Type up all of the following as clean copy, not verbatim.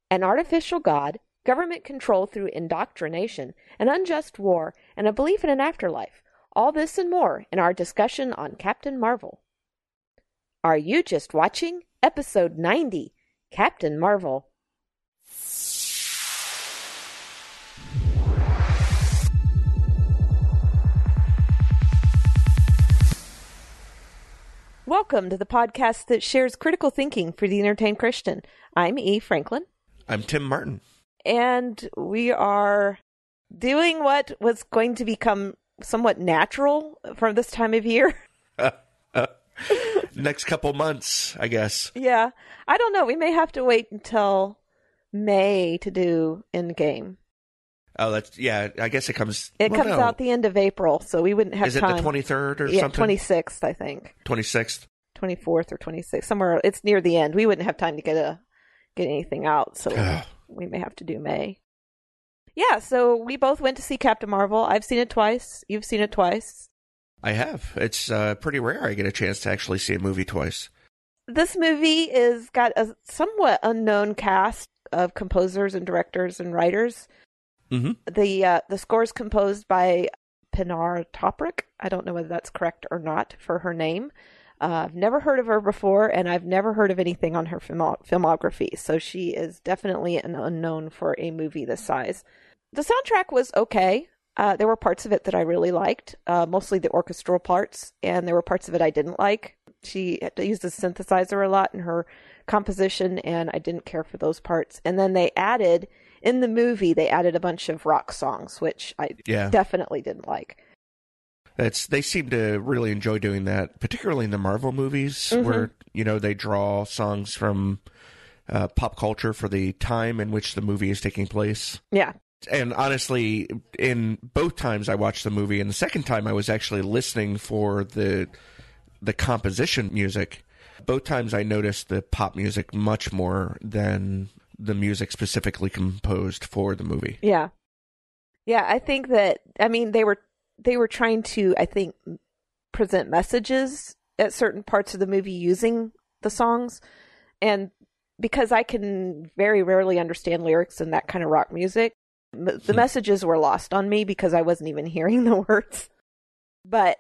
an artificial god, government control through indoctrination, an unjust war, and a belief in an afterlife. All this and more in our discussion on Captain Marvel. Are you just watching? Episode 90, Captain Marvel. Welcome to the podcast that shares critical thinking for the entertained Christian. I'm E. Franklin. I'm Tim Martin. And we are doing what was going to become somewhat natural from this time of year. Next couple months, I guess. Yeah. I don't know. We may have to wait until May to do Endgame. Oh, I guess it comes... It comes out the end of April, so we wouldn't have time. Is it the 23rd or something? 26th, I think. 26th? 24th or 26th. Somewhere, it's near the end. We wouldn't have time to get anything out, so we may have to do May. Yeah, so we both went to see Captain Marvel. I've seen it twice. You've seen it twice. I have. It's pretty rare I get a chance to actually see a movie twice. This movie is got a somewhat unknown cast of composers and directors and writers. Mm-hmm. The score is composed by Pinar Toprak. I don't know whether that's correct or not for her name. I've never heard of her before, and I've never heard of anything on her filmography, so she is definitely an unknown for a movie this size. The soundtrack was okay. There were parts of it that I really liked, mostly the orchestral parts, and there were parts of it I didn't like. She used a synthesizer a lot in her composition, and I didn't care for those parts. And then in the movie, they added a bunch of rock songs, which I definitely didn't like. They seem to really enjoy doing that, particularly in the Marvel movies, where, they draw songs from pop culture for the time in which the movie is taking place. Yeah. And honestly, in both times I watched the movie, and the second time I was actually listening for the composition music. Both times I noticed the pop music much more than the music specifically composed for the movie. Yeah. Yeah, I think that, they were trying to, I think, present messages at certain parts of the movie using the songs. And because I can very rarely understand lyrics in that kind of rock music, the messages were lost on me because I wasn't even hearing the words. But,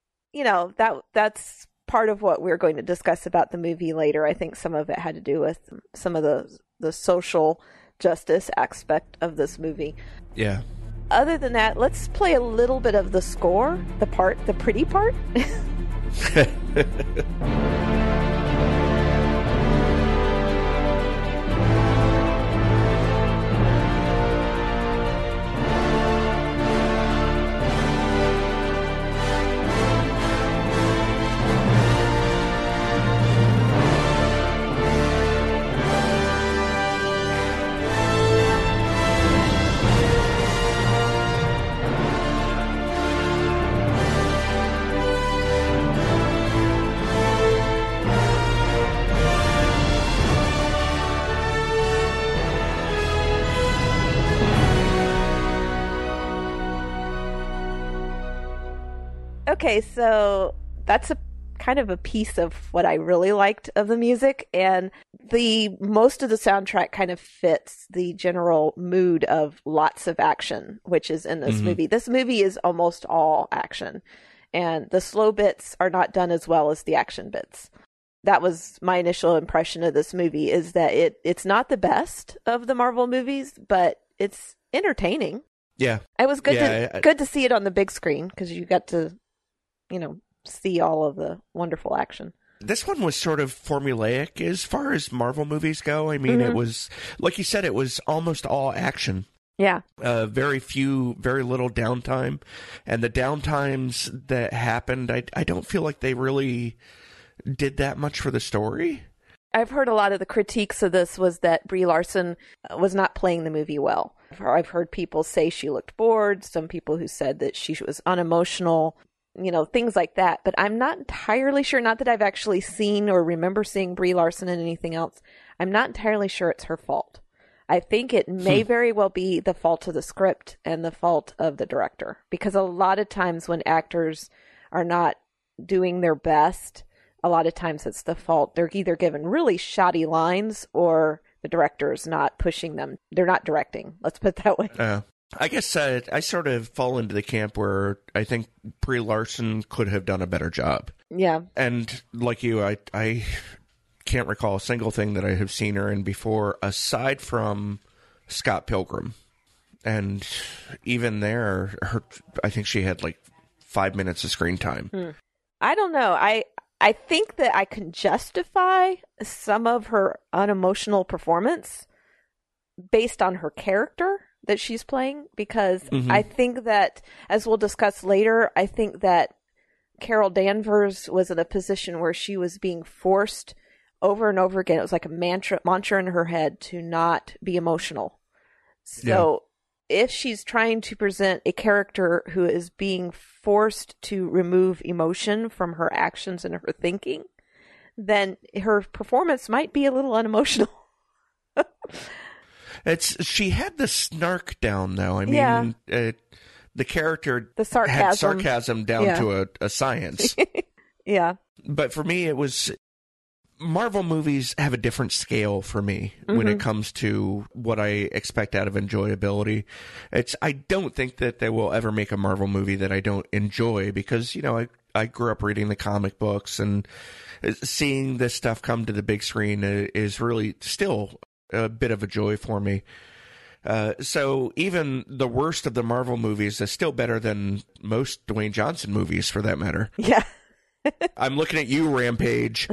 that's part of what we're going to discuss about the movie later. I think some of it had to do with some of the social justice aspect of this movie. Yeah. Other than that, let's play a little bit of the score, the pretty part. Okay, so that's a kind of a piece of what I really liked of the music, and most of the soundtrack kind of fits the general mood of lots of action, which is in this movie. This movie is almost all action, and the slow bits are not done as well as the action bits. That was my initial impression of this movie, is that it's not the best of the Marvel movies, but it's entertaining. Yeah. It was good to see it on the big screen, because you got to see all of the wonderful action. This one was sort of formulaic as far as Marvel movies go. I mean, It was, like you said, it was almost all action. Yeah. Very little downtime. And the downtimes that happened, I don't feel like they really did that much for the story. I've heard a lot of the critiques of this was that Brie Larson was not playing the movie well. I've heard people say she looked bored, some people who said that she was unemotional, things like that. But I'm not entirely sure, not that I've actually seen or remember seeing Brie Larson in anything else. I'm not entirely sure it's her fault. I think it may very well be the fault of the script and the fault of the director. Because a lot of times when actors are not doing their best, a lot of times it's the fault. They're either given really shoddy lines or the director's not pushing them. They're not directing. Let's put it that way. I guess I sort of fall into the camp where I think Brie Larson could have done a better job. Yeah. And like you, I can't recall a single thing that I have seen her in before, aside from Scott Pilgrim. And even there, I think she had like 5 minutes of screen time. I don't know. I think that I can justify some of her unemotional performance based on her character that she's playing, because I think that, as we'll discuss later, I think that Carol Danvers was in a position where she was being forced over and over again. It was like a mantra in her head to not be emotional. So if she's trying to present a character who is being forced to remove emotion from her actions and her thinking, then her performance might be a little unemotional. She had the snark down, though. I mean, the character had sarcasm down to a science. Yeah. But for me, it was... Marvel movies have a different scale for me when it comes to what I expect out of enjoyability. I don't think that they will ever make a Marvel movie that I don't enjoy, because, you know, I grew up reading the comic books, and seeing this stuff come to the big screen is really still a bit of a joy for me. So even the worst of the Marvel movies is still better than most Dwayne Johnson movies, for that matter. Yeah. I'm looking at you, Rampage.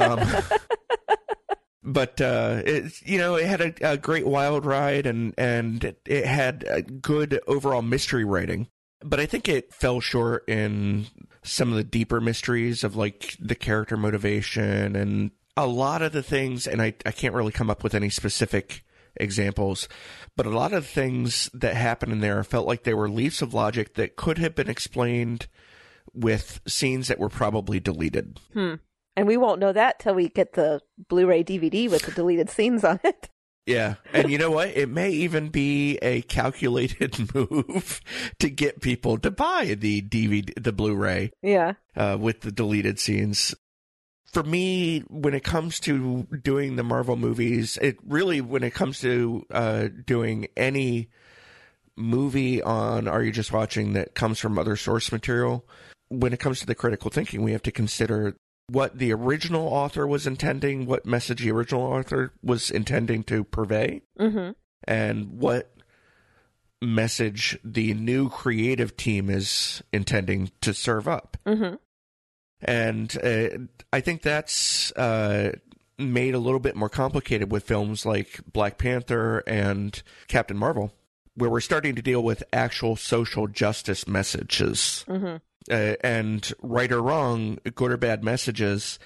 But it had a great wild ride, and it had a good overall mystery writing. But I think it fell short in some of the deeper mysteries of, like, the character motivation and a lot of the things, and I can't really come up with any specific examples, but a lot of the things that happened in there felt like they were leaps of logic that could have been explained with scenes that were probably deleted. And we won't know that till we get the Blu-ray DVD with the deleted scenes on it. Yeah. And you know what? It may even be a calculated move to get people to buy the DVD, the Blu-ray. Yeah. With the deleted scenes. For me, when it comes to doing the Marvel movies, when it comes to doing any movie on Are You Just Watching that comes from other source material, when it comes to the critical thinking, we have to consider what the original author was intending, what message the original author was intending to purvey, and what message the new creative team is intending to serve up. And I think that's made a little bit more complicated with films like Black Panther and Captain Marvel, where we're starting to deal with actual social justice messages. And right or wrong, good or bad messages,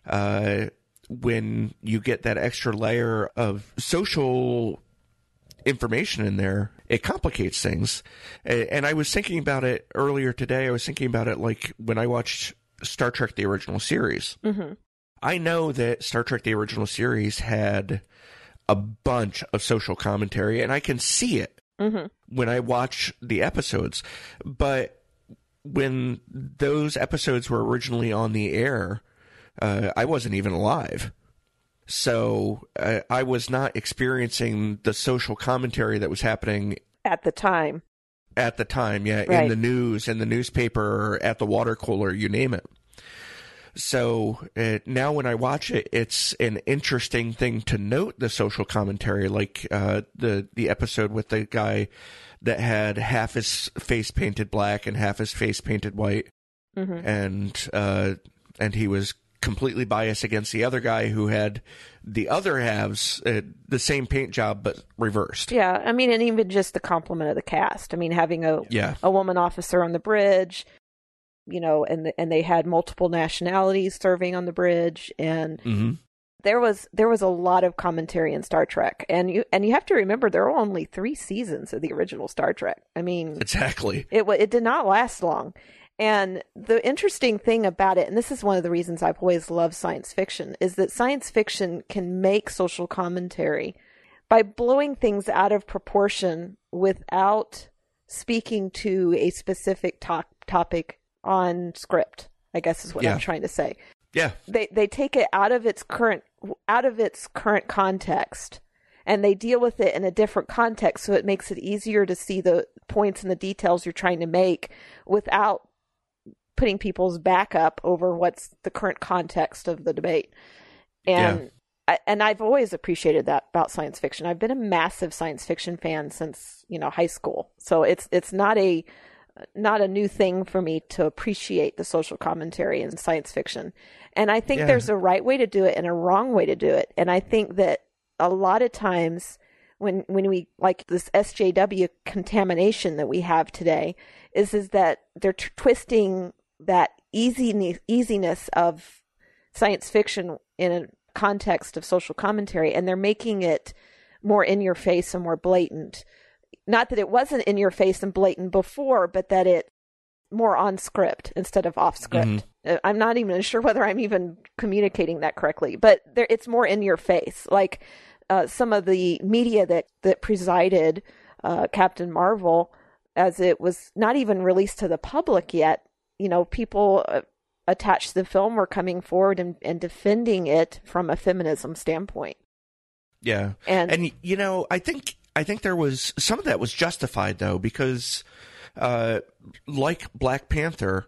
when you get that extra layer of social information in there, it complicates things. And I was thinking about it earlier today. I was thinking about it like when I watched Star Trek, the original series. I know that Star Trek, the original series had a bunch of social commentary, and I can see it when I watch the episodes. But when those episodes were originally on the air, I wasn't even alive. So I was not experiencing the social commentary that was happening at the time. At the time, yeah, Right. in the news, in the newspaper, at the water cooler, you name it. So now when I watch it, it's an interesting thing to note the social commentary, like the episode with the guy that had half his face painted black and half his face painted white, and he was completely biased against the other guy who had the other halves, the same paint job but reversed. Yeah, I mean, and even just the compliment of the cast. I mean, having a woman officer on the bridge, you know, and they had multiple nationalities serving on the bridge, and there was a lot of commentary in Star Trek, and you have to remember there were only 3 seasons of the original Star Trek. I mean, exactly, it did not last long. And the interesting thing about it, and this is one of the reasons I've always loved science fiction, is that science fiction can make social commentary by blowing things out of proportion without speaking to a specific topic on script, I guess is what I'm trying to say. Yeah. They take it out of its current context, and they deal with it in a different context, so it makes it easier to see the points and the details you're trying to make without putting people's back up over what's the current context of the debate. And I've always appreciated that about science fiction. I've been a massive science fiction fan since, high school. So it's not a new thing for me to appreciate the social commentary in science fiction. And I think there's a right way to do it and a wrong way to do it. And I think that a lot of times when we, like this SJW contamination that we have today, is that they're twisting that easiness of science fiction in a context of social commentary, and they're making it more in your face and more blatant. Not that it wasn't in your face and blatant before, but that it more on script instead of off script. I'm not even sure whether I'm even communicating that correctly, but it's more in your face. Like some of the media that presided Captain Marvel, as it was not even released to the public yet, people attached to the film were coming forward and defending it from a feminism standpoint. Yeah. And I think there was some of that was justified, though, because like Black Panther,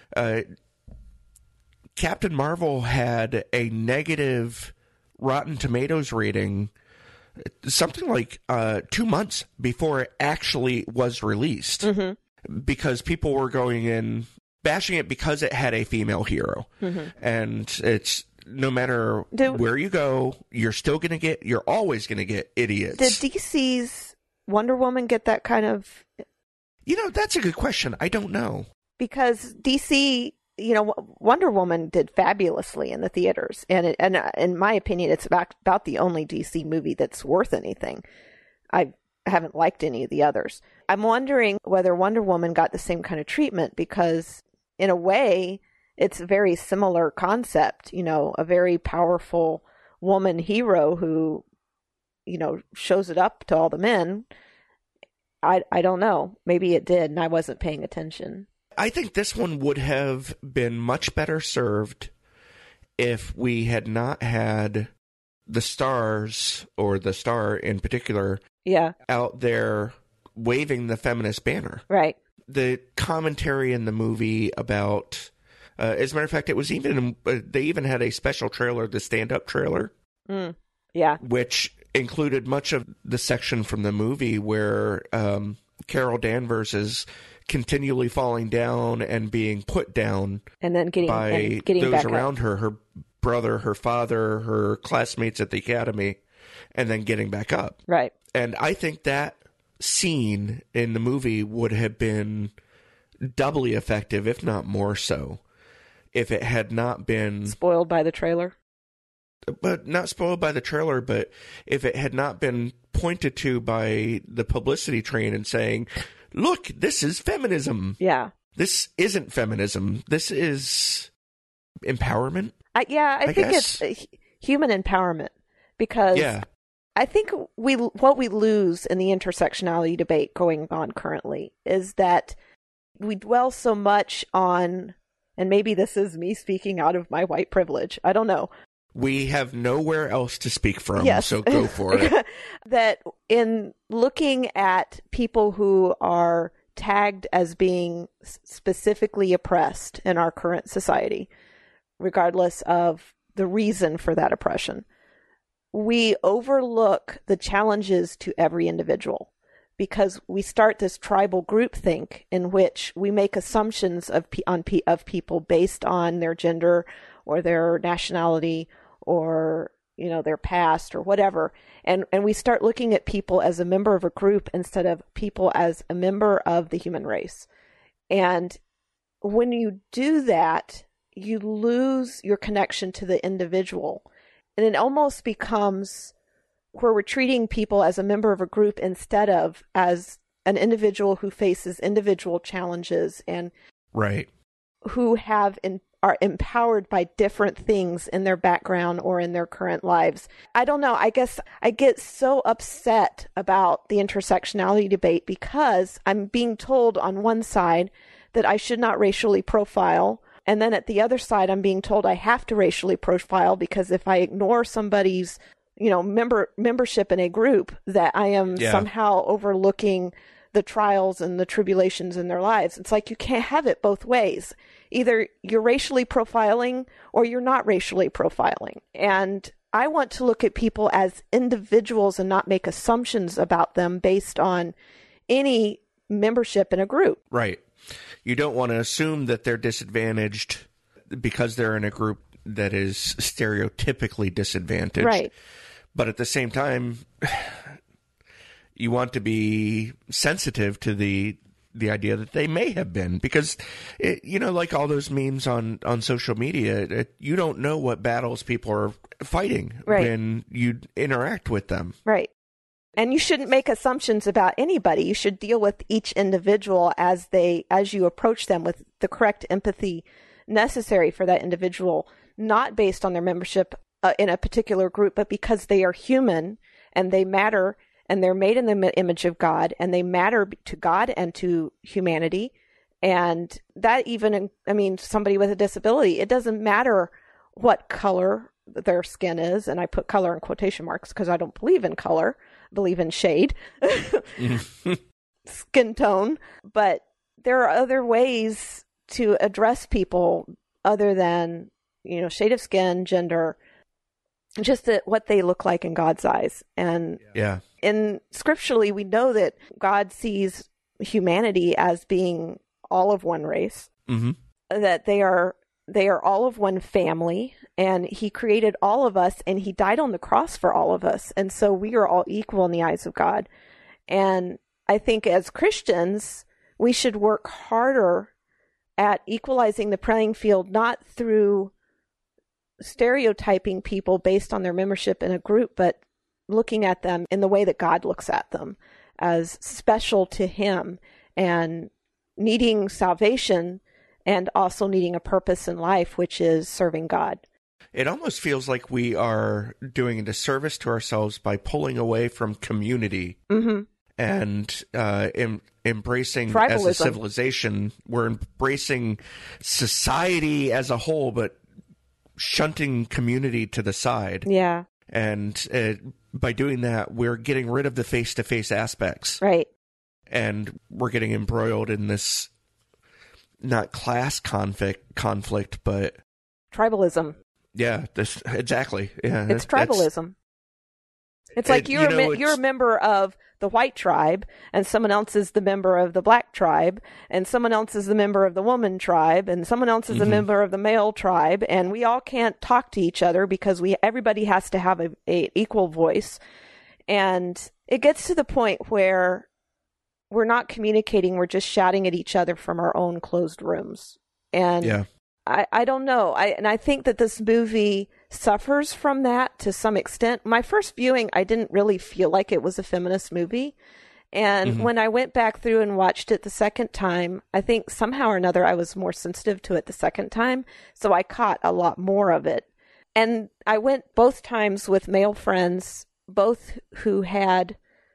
Captain Marvel had a negative Rotten Tomatoes rating something like 2 months before it actually was released, because people were going in bashing it because it had a female hero. And it's no matter where you go, you're always going to get idiots. Did DC's Wonder Woman get that kind of... That's a good question. I don't know. Because DC, Wonder Woman did fabulously in the theaters. And in my opinion, it's about the only DC movie that's worth anything. I haven't liked any of the others. I'm wondering whether Wonder Woman got the same kind of treatment, because in a way, it's a very similar concept, a very powerful woman hero who, shows it up to all the men. I don't know. Maybe it did, and I wasn't paying attention. I think this one would have been much better served if we had not had the stars, or the star in particular, out there waving the feminist banner. Right. The commentary in the movie about... as a matter of fact, it was they even had a special trailer, the stand-up trailer. Which included much of the section from the movie where Carol Danvers is continually falling down and being put down, and then getting those back around up. her brother, her father, her classmates at the academy, and then getting back up. Right. And I think that scene in the movie would have been doubly effective, if not more so, if it had not been... spoiled by the trailer? But not spoiled by the trailer, but if it had not been pointed to by the publicity train and saying, look, this is feminism. Yeah. This isn't feminism. This is empowerment. I think it's human empowerment, because I think what we lose in the intersectionality debate going on currently is that we dwell so much on, and maybe this is me speaking out of my white privilege, I don't know. We have nowhere else to speak from, yes. So go for it. That in looking at people who are tagged as being specifically oppressed in our current society, regardless of the reason for that oppression, we overlook the challenges to every individual, because we start this tribal groupthink in which we make assumptions of people based on their gender or their nationality or their past or whatever, and we start looking at people as a member of a group instead of people as a member of the human race. And when you do that, you lose your connection to the individual, and it almost becomes where we're treating people as a member of a group instead of as an individual who faces individual challenges and who are empowered by different things in their background or in their current lives. I don't know. I guess I get so upset about the intersectionality debate because I'm being told on one side that I should not racially profile And then at the other side, I'm being told I have to racially profile because if I ignore somebody's, membership in a group, that I am somehow overlooking the trials and the tribulations in their lives. It's like you can't have it both ways. Either you're racially profiling or you're not racially profiling. And I want to look at people as individuals and not make assumptions about them based on any membership in a group. Right. You don't want to assume that they're disadvantaged because they're in a group that is stereotypically disadvantaged. Right. But at the same time, you want to be sensitive to the idea that they may have been, because like all those memes on social media, you don't know what battles people are fighting when you interact with them. Right. And you shouldn't make assumptions about anybody. You should deal with each individual as you approach them with the correct empathy necessary for that individual, not based on their membership in a particular group, but because they are human and they matter and they're made in the image of God and they matter to God and to humanity. And that even, somebody with a disability, it doesn't matter what color their skin is. And I put color in quotation marks because I don't believe in color, I believe in shade, skin tone. But there are other ways to address people other than, shade of skin, gender, just what they look like in God's eyes. And in scripturally, we know that God sees humanity as being all of one race, that they are all of one family, and he created all of us and he died on the cross for all of us. And so we are all equal in the eyes of God. And I think as Christians, we should work harder at equalizing the playing field, not through stereotyping people based on their membership in a group, but looking at them in the way that God looks at them, as special to him and needing salvation and also needing a purpose in life, which is serving God. It almost feels like we are doing a disservice to ourselves by pulling away from community and embracing tribalism. As a civilization. We're embracing society as a whole, but shunting community to the side. Yeah. And by doing that, we're getting rid of the face-to-face aspects. Right. And we're getting embroiled in this, not class conflict, but tribalism. Yeah, exactly. Yeah, it's tribalism. It's like you're a member of the white tribe, and someone else is the member of the black tribe, and someone else is the member of the woman tribe, and someone else is the member of the male tribe, and we all can't talk to each other because everybody has to have a equal voice. And it gets to the point where we're not communicating, we're just shouting at each other from our own closed rooms. And I don't know. I think that this movie suffers from that to some extent. My first viewing, I didn't really feel like it was a feminist movie. And when I went back through and watched it the second time, I think somehow or another I was more sensitive to it the second time. So I caught a lot more of it. And I went both times with male friends, both who had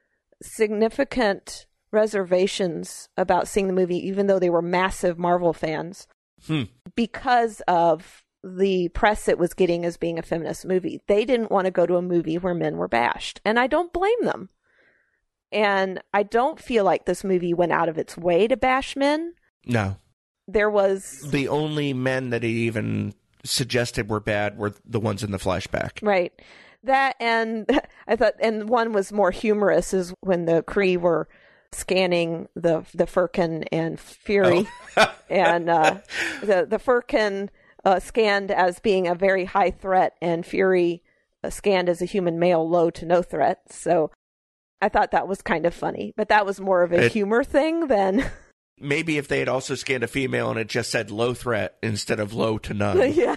significant reservations about seeing the movie, even though they were massive Marvel fans, because of the press it was getting as being a feminist movie. They didn't want to go to a movie where men were bashed, and I don't blame them. And I don't feel like this movie went out of its way to bash men. No. There was... The only men that he even suggested were bad were the ones in the flashback. Right. That, and I thought, and one was more humorous, is when the Kree were scanning the Furkin and Fury, and the Furkin scanned as being a very high threat, and Fury scanned as a human male, low to no threat. So I thought that was kind of funny, but that was more of a humor thing than... Maybe if they had also scanned a female and it just said low threat instead of low to none. Yeah.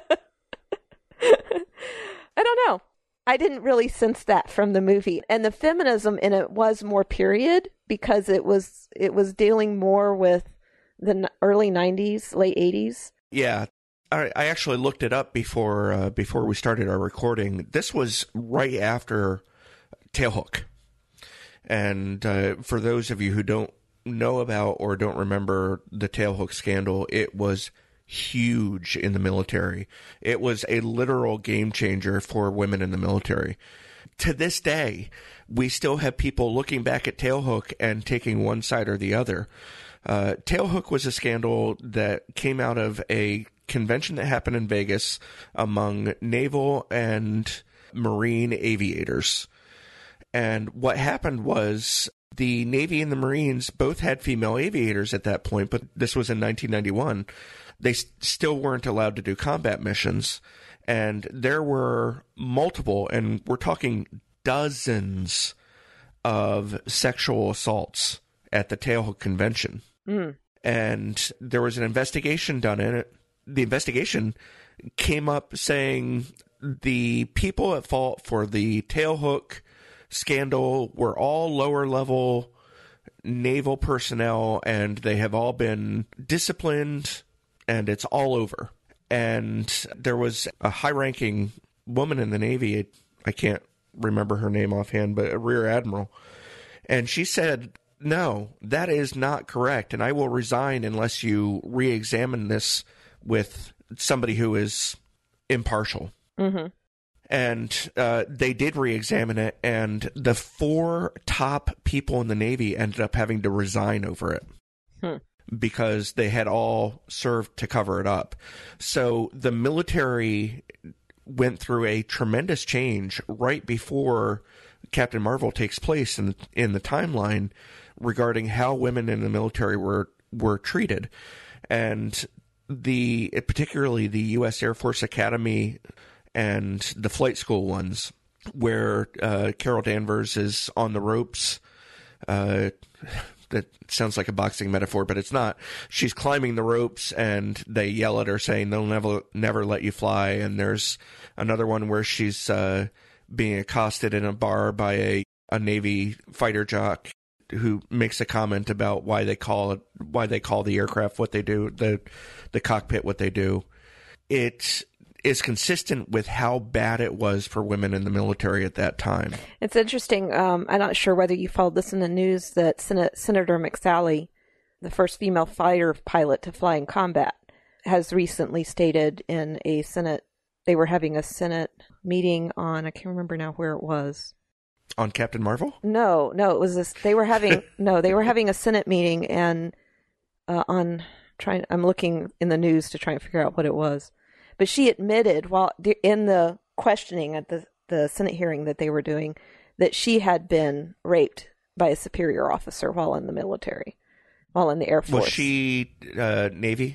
I don't know. I didn't really sense that from the movie. And the feminism in it was more period, because it was dealing more with the early 90s, late 80s. Yeah. I actually looked it up before we started our recording. This was right after Tailhook. And for those of you who don't know about or don't remember the Tailhook scandal, it was huge in the military. It was a literal game changer for women in the military. To this day, we still have people looking back at Tailhook and taking one side or the other. Tailhook was a scandal that came out of a convention that happened in Vegas among naval and marine aviators. And what happened was the Navy and the Marines both had female aviators at that point, but this was in 1991. They still weren't allowed to do combat missions. And there were multiple, and we're talking dozens of sexual assaults at the Tailhook Convention. Mm. And there was an investigation done in it. The investigation came up saying the people at fault for the Tailhook scandal were all lower level naval personnel, and they have all been disciplined, and it's all over. And there was a high-ranking woman in the Navy, I can't remember her name offhand, but a rear admiral, and she said, no, that is not correct, and I will resign unless you re-examine this with somebody who is impartial. Mm-hmm. And they did re-examine it, and the 4 top people in the Navy ended up having to resign over it because they had all served to cover it up. So the military went through a tremendous change right before Captain Marvel takes place in the timeline regarding how women in the military were treated. And particularly the U.S. Air Force Academy and the flight school ones, where Carol Danvers is on the ropes. That sounds like a boxing metaphor, but it's not. She's climbing the ropes, and they yell at her saying they'll never let you fly. And there's another one where she's being accosted in a bar by a Navy fighter jock who makes a comment about why they call the aircraft what they do, the cockpit what they do. It is consistent with how bad it was for women in the military at that time. It's interesting. I'm not sure whether you followed this in the news that Senator McSally, the first female fighter pilot to fly in combat, has recently stated in a Senate, they were having a Senate meeting on, I can't remember now where it was. On Captain Marvel? No, it was this, they were having a Senate meeting, and I'm looking in the news to try and figure out what it was. But she admitted while in the questioning at the Senate hearing that they were doing that she had been raped by a superior officer while in the military, while in the Air Force. Was she Navy?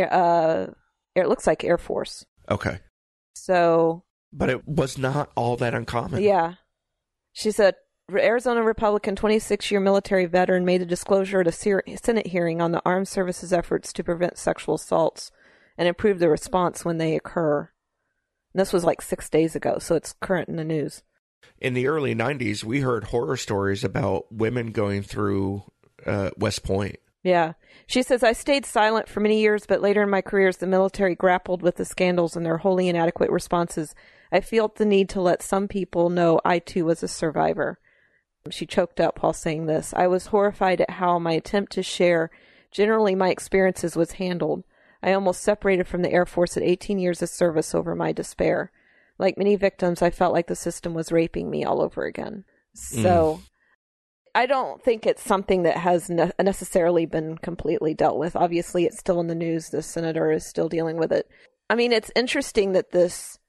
It looks like Air Force. Okay. So. But it was not all that uncommon. Yeah. She said, Arizona Republican 26-year military veteran made a disclosure at a Senate hearing on the armed services efforts to prevent sexual assaults and improve the response when they occur. And this was like 6 days ago, so it's current in the news. In the early 90s, we heard horror stories about women going through West Point. Yeah. She says, I stayed silent for many years, but later in my career as the military grappled with the scandals and their wholly inadequate responses, I felt the need to let some people know I too was a survivor. She choked up while saying this. I was horrified at how my attempt to share generally my experiences was handled. I almost separated from the Air Force at 18 years of service over my despair. Like many victims, I felt like the system was raping me all over again. So I don't think it's something that has necessarily been completely dealt with. Obviously, it's still in the news. The senator is still dealing with it. I mean, it's interesting that this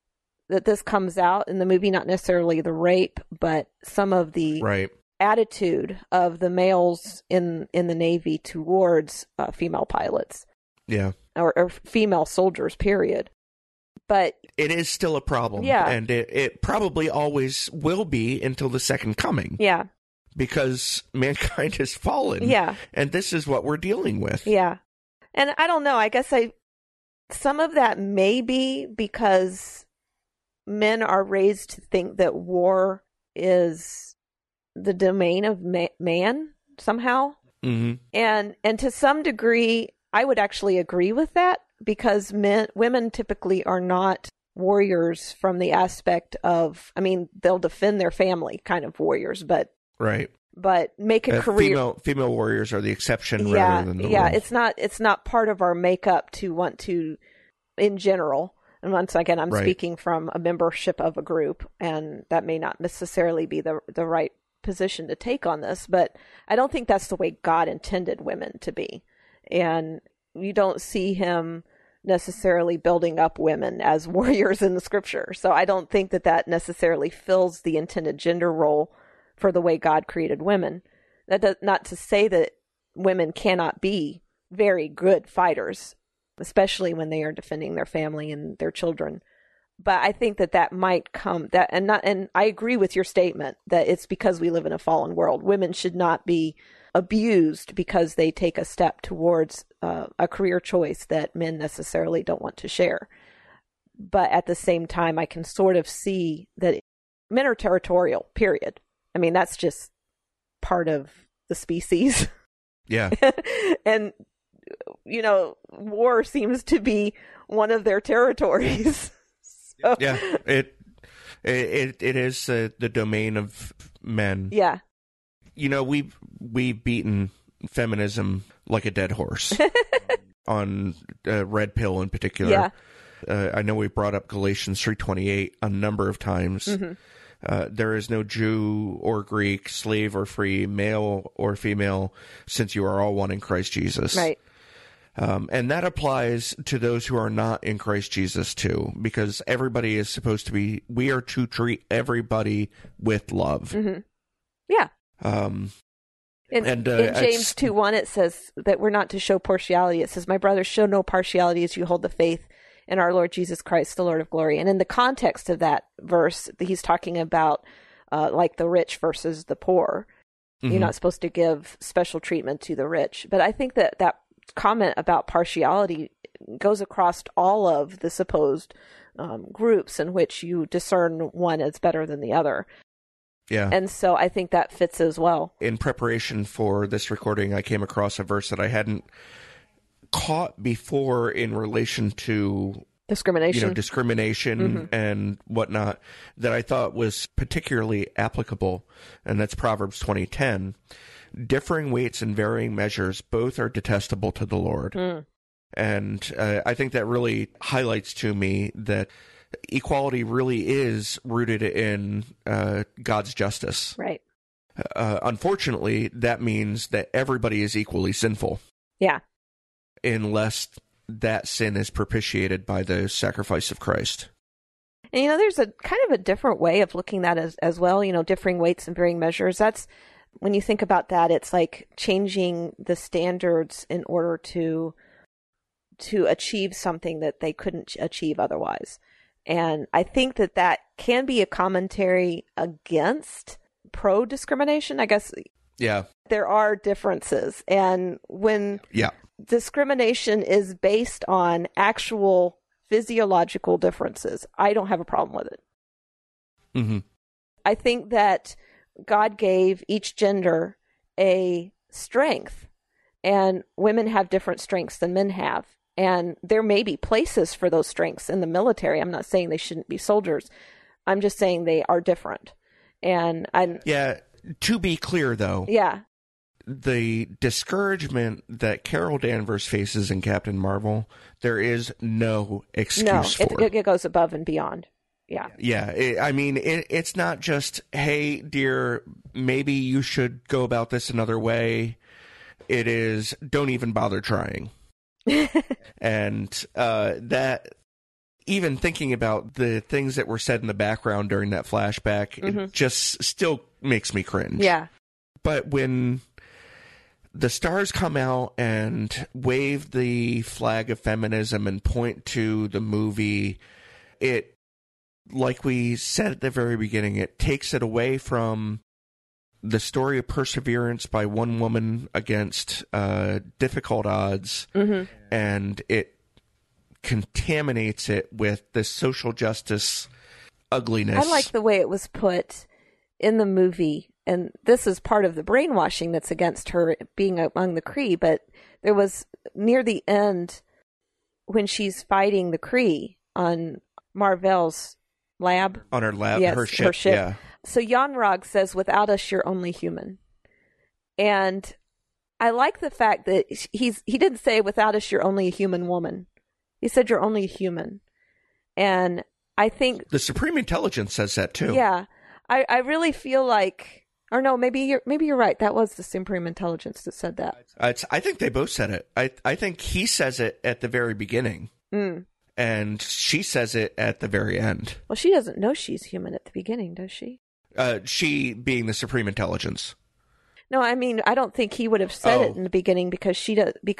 comes out in the movie, not necessarily the rape, but some of the attitude of the males in the Navy towards female pilots. Yeah. Or female soldiers, period. But it is still a problem. Yeah. And it probably always will be until the second coming. Yeah. Because mankind has fallen. Yeah. And this is what we're dealing with. Yeah. And I don't know. I guess some of that may be because men are raised to think that war is the domain of man somehow. Mm-hmm. And to some degree, I would actually agree with that, because women typically are not warriors from the aspect of, I mean, they'll defend their family kind of warriors, but right. but make a career. Female warriors are the exception rather than the rule. It's not part of our makeup to want to, in general. And once again, I'm speaking from a membership of a group, and that may not necessarily be the right position to take on this, but I don't think that's the way God intended women to be. And you don't see him necessarily building up women as warriors in the scripture. So I don't think that necessarily fills the intended gender role for the way God created women. That does not to say that women cannot be very good fighters, especially when they are defending their family and their children. But I think that might come and I agree with your statement that it's because we live in a fallen world. Women should not be abused because they take a step towards a career choice that men necessarily don't want to share. But at the same time, I can sort of see that men are territorial, period. I mean, that's just part of the species. Yeah. And, war seems to be one of their territories. So. Yeah, it is the domain of men. Yeah. We've beaten feminism like a dead horse on Red Pill in particular. Yeah. I know we brought up Galatians 3:28 a number of times. Mm-hmm. There is no Jew or Greek, slave or free, male or female, since you are all one in Christ Jesus. Right. And that applies to those who are not in Christ Jesus too, because everybody is supposed to be, we are to treat everybody with love. Mm-hmm. Yeah. In James 2:1, it says that we're not to show partiality. It says, "My brothers, show no partiality as you hold the faith in our Lord Jesus Christ, the Lord of glory." And in the context of that verse, he's talking about like the rich versus the poor. Mm-hmm. You're not supposed to give special treatment to the rich. But I think that comment about partiality goes across all of the supposed groups in which you discern one as better than the other. Yeah. And so I think that fits as well. In preparation for this recording, I came across a verse that I hadn't caught before in relation to discrimination, mm-hmm. and whatnot, that I thought was particularly applicable, and that's Proverbs 20:10. Differing weights and varying measures, both are detestable to the Lord. Mm. And I think that really highlights to me that equality really is rooted in God's justice. Right. Unfortunately, that means that everybody is equally sinful. Yeah. Unless that sin is propitiated by the sacrifice of Christ. And, there's a kind of a different way of looking at it as well, differing weights and varying measures. That's, when you think about that, it's like changing the standards in order to achieve something that they couldn't achieve otherwise. And I think that can be a commentary against pro-discrimination, I guess. Yeah. There are differences. And when discrimination is based on actual physiological differences, I don't have a problem with it. Mm-hmm. I think that God gave each gender a strength, and women have different strengths than men have. And there may be places for those strengths in the military. I'm not saying they shouldn't be soldiers. I'm just saying they are different. And to be clear, though, the discouragement that Carol Danvers faces in Captain Marvel, there is no excuse for. It goes above and beyond. Yeah. Yeah. It's not just, hey, dear, maybe you should go about this another way. It is, don't even bother trying. And that, even thinking about the things that were said in the background during that flashback, mm-hmm. it just still makes me cringe. Yeah. But when the stars come out and wave the flag of feminism and point to the movie, it, like we said at the very beginning, it takes it away from the story of perseverance by one woman against difficult odds, mm-hmm. and it contaminates it with the social justice ugliness. I like the way it was put in the movie, and this is part of the brainwashing that's against her being among the Kree, but there was near the end when she's fighting the Kree on Marvel's lab. On her lab, yes, her ship. Yeah. So Yon-Rogg says, "Without us, you're only human." And I like the fact that he didn't say, without us, you're only a human woman. He said, you're only a human. And I think the Supreme Intelligence says that too. Yeah. I really feel like, or no, maybe you're right. That was the Supreme Intelligence that said that. I think they both said it. I think he says it at the very beginning. And she says it at the very end. Well, she doesn't know she's human at the beginning, does she? She being the Supreme Intelligence. No, I mean, I don't think he would have said it in the beginning because she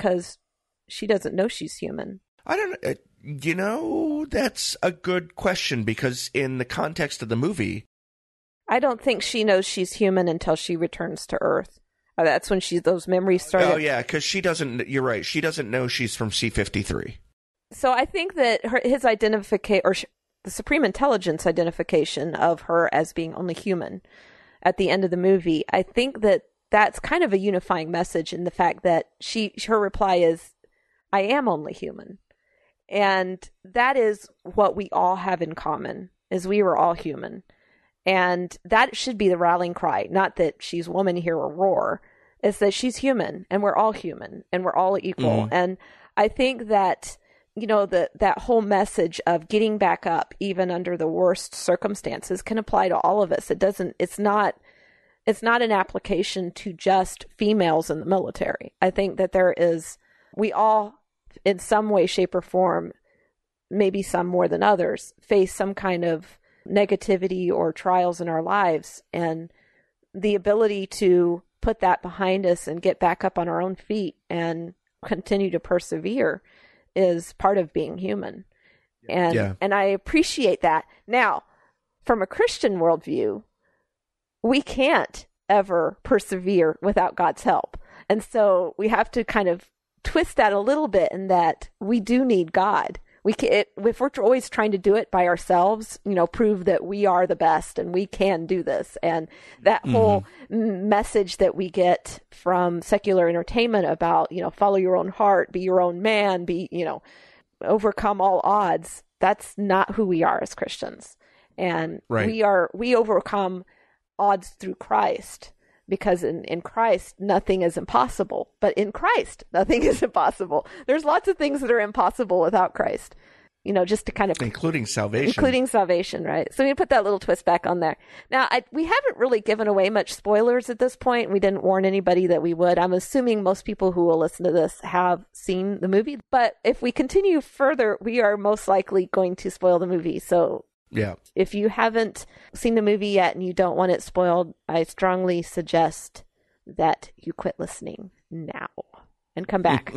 doesn't know she's human. I don't know. That's a good question, because in the context of the movie, I don't think she knows she's human until she returns to Earth. That's when those memories start. Oh yeah, because she doesn't. You're right. She doesn't know she's from C-53. So I think that his identification, or the Supreme Intelligence identification of her as being only human at the end of the movie, I think that that's kind of a unifying message in the fact that her reply is, I am only human. And that is what we all have in common, is we were all human. And that should be the rallying cry, not that she's woman, hear a roar. It's that she's human, and we're all human, and we're all equal. And I think that, that whole message of getting back up, even under the worst circumstances, can apply to all of us. It's not an application to just females in the military. I think that we all, in some way, shape, or form, maybe some more than others, face some kind of negativity or trials in our lives. And the ability to put that behind us and get back up on our own feet and continue to persevere is part of being human. And I appreciate that. Now, from a Christian worldview, we can't ever persevere without God's help. And so we have to kind of twist that a little bit, in that we do need God. If we're always trying to do it by ourselves, prove that we are the best and we can do this. And that whole message that we get from secular entertainment about, follow your own heart, be your own man, overcome all odds. That's not who we are as Christians. And we overcome odds through Christ, because in Christ, nothing is impossible. But in Christ, nothing is impossible. There's lots of things that are impossible without Christ, just to kind of... Including salvation. Including salvation, right? So we put that little twist back on there. Now, we haven't really given away much spoilers at this point. We didn't warn anybody that we would. I'm assuming most people who will listen to this have seen the movie. But if we continue further, we are most likely going to spoil the movie. So... yeah. If you haven't seen the movie yet and you don't want it spoiled, I strongly suggest that you quit listening now and come back.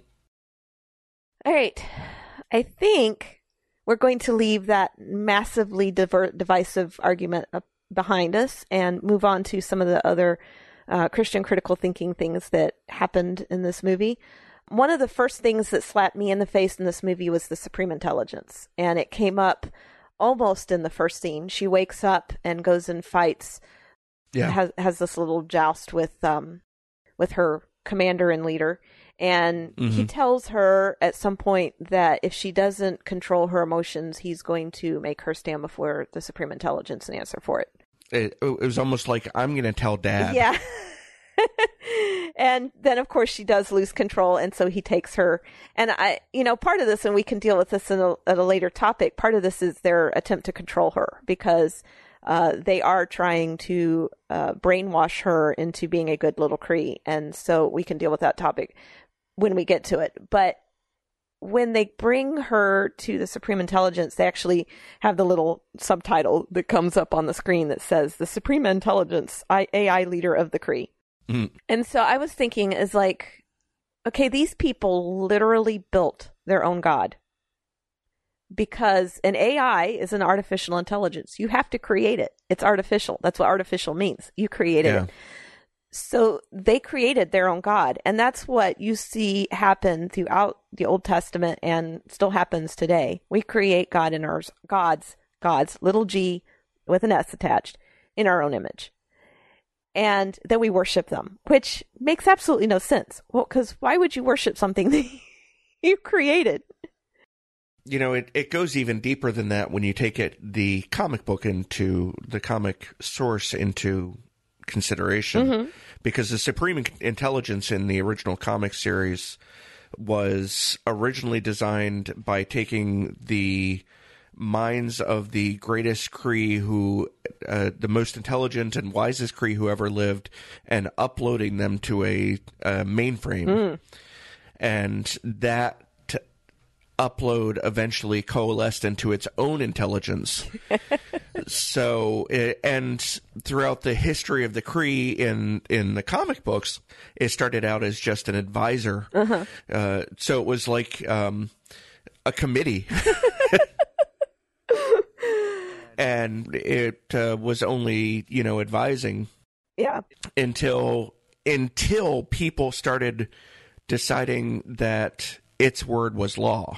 All right. I think we're going to leave that massively divisive argument behind us and move on to some of the other Christian critical thinking things that happened in this movie. One of the first things that slapped me in the face in this movie was the Supreme Intelligence, and it came up almost in the first scene. She wakes up and goes and fights. Yeah, has this little joust with her commander and leader, and he tells her at some point that if she doesn't control her emotions, he's going to make her stand before the Supreme Intelligence and answer for it. It was almost like, I'm going to tell Dad. Yeah. And then, of course, she does lose control, and so he takes her. And part of this, and we can deal with this at a later topic, part of this is their attempt to control her, because they are trying to brainwash her into being a good little Cree. And so we can deal with that topic when we get to it. But when they bring her to the Supreme Intelligence, they actually have the little subtitle that comes up on the screen that says, "The Supreme Intelligence, AI leader of the Cree." And so I was thinking, is like, okay, these people literally built their own God, because an AI is an artificial intelligence. You have to create it. It's artificial. That's what artificial means. You created it. So they created their own God. And that's what you see happen throughout the Old Testament and still happens today. We create God in our gods, little g with an S attached, in our own image. And then we worship them, which makes absolutely no sense. Well, because why would you worship something that you created? It goes even deeper than that when you take the comic book into the comic source into consideration, because the Supreme Intelligence in the original comic series was originally designed by taking the minds of the greatest Kree the most intelligent and wisest Kree who ever lived, and uploading them to a mainframe. And that upload eventually coalesced into its own intelligence. And throughout the history of the Kree in the comic books, it started out as just an advisor. So it was like a committee. And it was only, advising. Yeah. Until people started deciding that its word was law.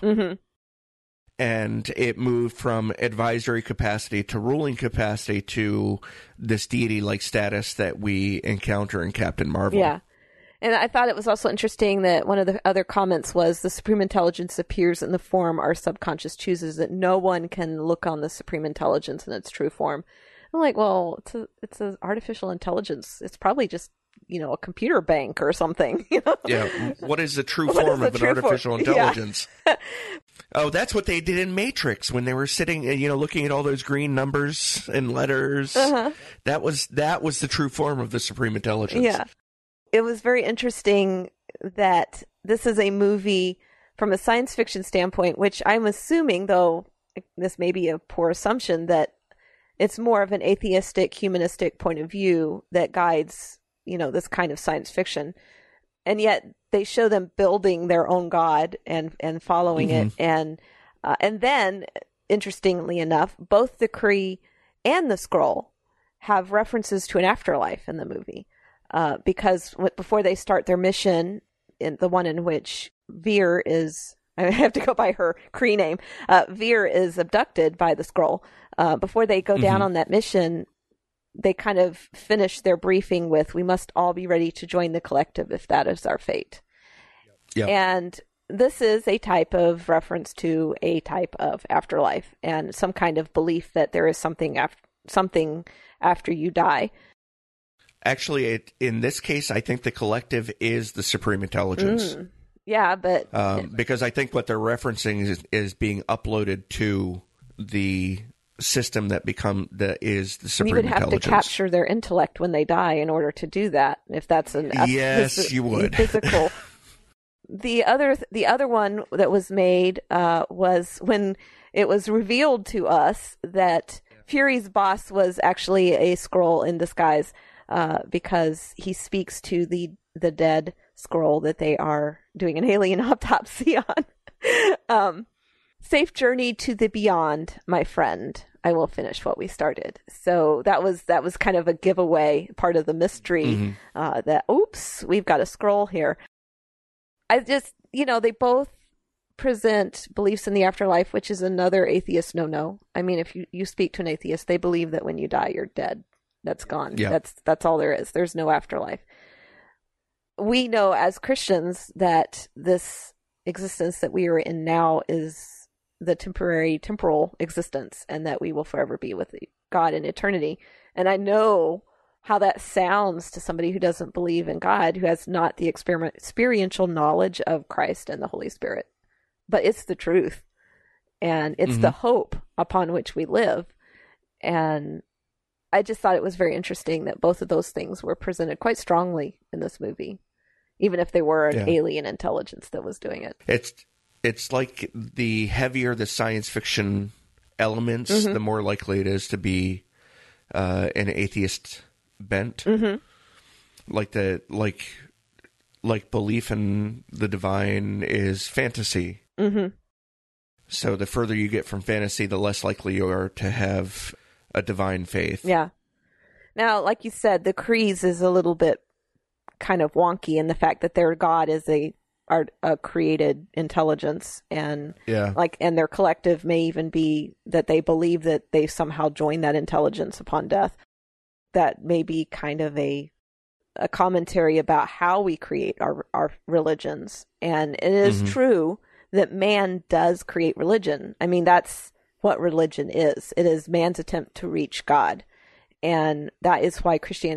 And it moved from advisory capacity to ruling capacity to this deity-like status that we encounter in Captain Marvel. Yeah. And I thought it was also interesting that one of the other comments was the Supreme Intelligence appears in the form our subconscious chooses, that no one can look on the Supreme Intelligence in its true form. I'm like, well, it's an artificial intelligence. It's probably just, a computer bank or something. Yeah. What is the true form of an artificial intelligence? Yeah. Oh, that's what they did in Matrix when they were sitting, looking at all those green numbers and letters. That was the true form of the Supreme Intelligence. Yeah. It was very interesting that this is a movie from a science fiction standpoint, which I'm assuming, though this may be a poor assumption, that it's more of an atheistic, humanistic point of view that guides, this kind of science fiction. And yet they show them building their own god and following it. And then, interestingly enough, both the Kree and the Skrull have references to an afterlife in the movie. Because before they start their mission, in the one in which Veer is, I have to go by her Kree name, Veer is abducted by the Skrull. Before they go down on that mission, they kind of finish their briefing with, we must all be ready to join the collective if that is our fate. Yep. And this is a type of reference to a type of afterlife and some kind of belief that there is something after you die. Actually, in this case, I think the collective is the Supreme Intelligence. Yeah, but because I think what they're referencing is being uploaded to the system that is the Supreme Intelligence. You would have to capture their intellect when they die in order to do that. If that's you would physical. The other one that was made was when it was revealed to us that Fury's boss was actually a Skrull in disguise. Because he speaks to the dead Skrull that they are doing an alien autopsy on. Safe journey to the beyond, my friend. I will finish what we started. So that was kind of a giveaway, part of the mystery. That oops, we've got a Skrull here. I just, they both present beliefs in the afterlife, which is another atheist no. I mean, if you speak to an atheist, they believe that when you die, you're dead. That's gone. Yeah. That's all there is. There's no afterlife. We know as Christians that this existence that we are in now is the temporal existence, and that we will forever be with God in eternity. And I know how that sounds to somebody who doesn't believe in God, who has not the experiential knowledge of Christ and the Holy Spirit. But it's the truth, and it's the hope upon which we live. And I just thought it was very interesting that both of those things were presented quite strongly in this movie, even if they were an alien intelligence that was doing it. It's like the heavier the science fiction elements, the more likely it is to be an atheist bent. Like belief in the divine is fantasy. So the further you get from fantasy, the less likely you are to have a divine faith. Yeah. Now, like you said, the Krees is a little bit kind of wonky in the fact that their god is a created intelligence, and and their collective may even be that they believe that they somehow join that intelligence upon death. That may be kind of a commentary about how we create our religions. And it is true that man does create religion. I mean, that's what religion is. It is man's attempt to reach God. And that is why Christianity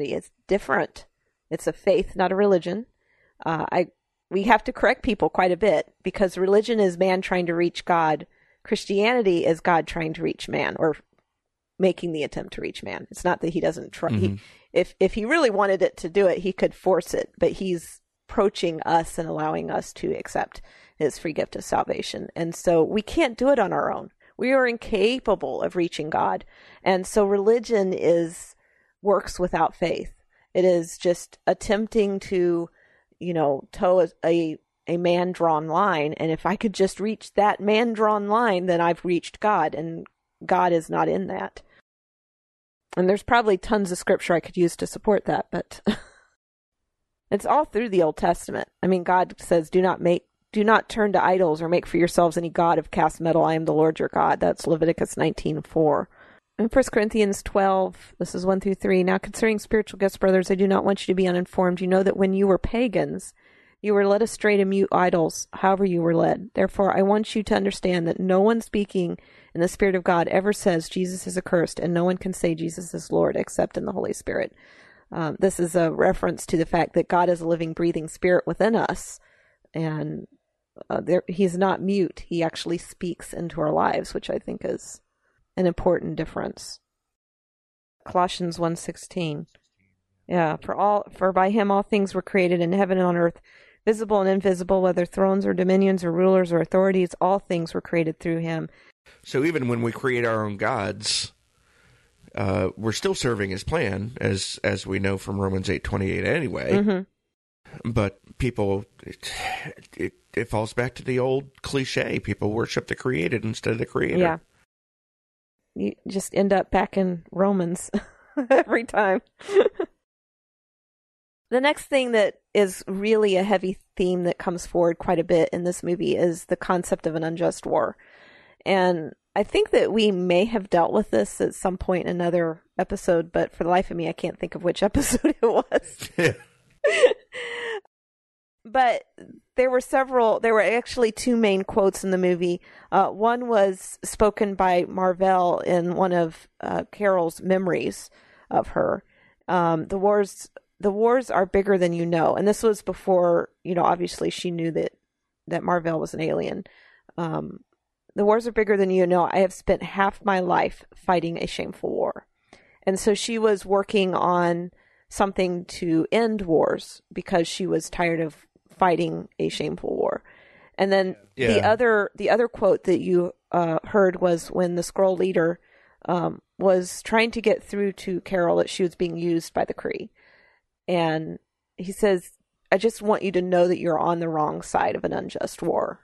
different. It's a faith, not a religion. We have to correct people quite a bit because religion is man trying to reach God. Christianity is God trying to reach man, or making the attempt to reach man. It's not that he doesn't try. Mm-hmm. If he really wanted it to do it, he could force it, but he's approaching us and allowing us to accept his free gift of salvation. And so we can't do it on our own. We are incapable of reaching God. And so religion works without faith. It is just attempting to, toe a man-drawn line. And if I could just reach that man-drawn line, then I've reached God. And God is not in that. And there's probably tons of scripture I could use to support that, but it's all through the Old Testament. I mean, God says, do not turn to idols or make for yourselves any god of cast metal. I am the Lord your God. That's Leviticus 19:4. In 1 Corinthians 12, this is 1-3. Now concerning spiritual gifts, brothers, I do not want you to be uninformed. You know that when you were pagans, you were led astray to mute idols, however you were led. Therefore, I want you to understand that no one speaking in the Spirit of God ever says Jesus is accursed, and no one can say Jesus is Lord except in the Holy Spirit. This is a reference to the fact that God is a living, breathing spirit within us, and he's not mute. He actually speaks into our lives, which I think is an important difference. Colossians 1:16. Yeah, for by him all things were created in heaven and on earth, visible and invisible, whether thrones or dominions or rulers or authorities, all things were created through him. So even when we create our own gods, we're still serving his plan, as we know from Romans 8:28 anyway. Mm-hmm. But people, it falls back to the old cliche. People worship the created instead of the creator. Yeah. You just end up back in Romans every time. The next thing that is really a heavy theme that comes forward quite a bit in this movie is the concept of an unjust war. And I think that we may have dealt with this at some point in another episode, but for the life of me, I can't think of which episode it was. Yeah. But there were actually two main quotes in the movie. One was spoken by Marvell in one of Carol's memories of her. The wars are bigger than you know. And this was before, obviously she knew that Marvell was an alien. The wars are bigger than you know. I have spent half my life fighting a shameful war. And so she was working on something to end wars because she was tired of fighting a shameful war. And then the other quote that you heard was when the Skrull leader was trying to get through to Carol that she was being used by the Kree. And he says, I just want you to know that you're on the wrong side of an unjust war.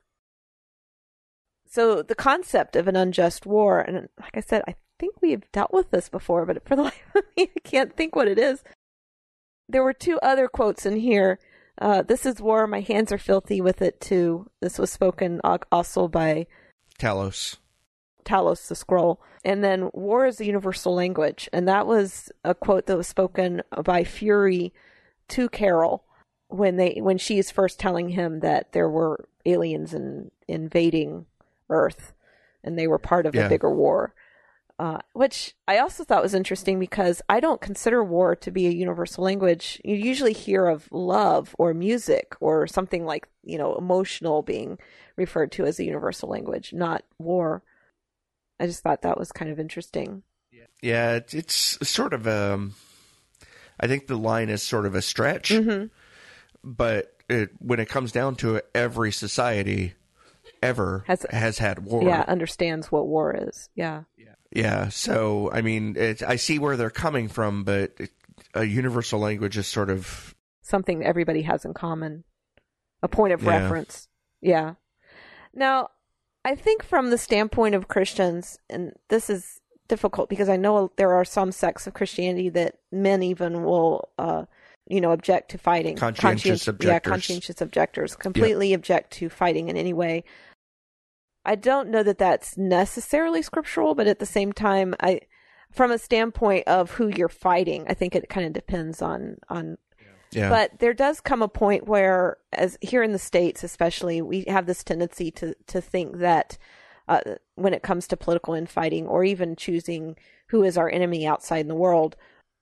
So the concept of an unjust war, and like I said, I think we have dealt with this before, but for the life of me, I can't think what it is. There were two other quotes in here. This is war, my hands are filthy with it too. This was spoken also by Talos the Skrull. And then war is a universal language. And that was a quote that was spoken by Fury to Carol when she's first telling him that there were aliens invading Earth and they were part of a bigger war. Which I also thought was interesting because I don't consider war to be a universal language. You usually hear of love or music or something like, emotional being referred to as a universal language, not war. I just thought that was kind of interesting. Yeah, it's sort of I think the line is sort of a stretch, mm-hmm. But when it comes down to it, every society ever has had war. Yeah, understands what war is. Yeah. Yeah, so, I mean, I see where they're coming from, but a universal language is sort of something everybody has in common. A point of reference. Yeah. Now, I think from the standpoint of Christians, and this is difficult because I know there are some sects of Christianity that men even will, object to fighting. Conscientious objectors. Yeah, conscientious objectors. Completely object to fighting in any way. I don't know that that's necessarily scriptural, but at the same time, from a standpoint of who you're fighting, I think it kind of depends on. Yeah. But there does come a point where, as here in the States especially, we have this tendency to think that when it comes to political infighting or even choosing who is our enemy outside in the world,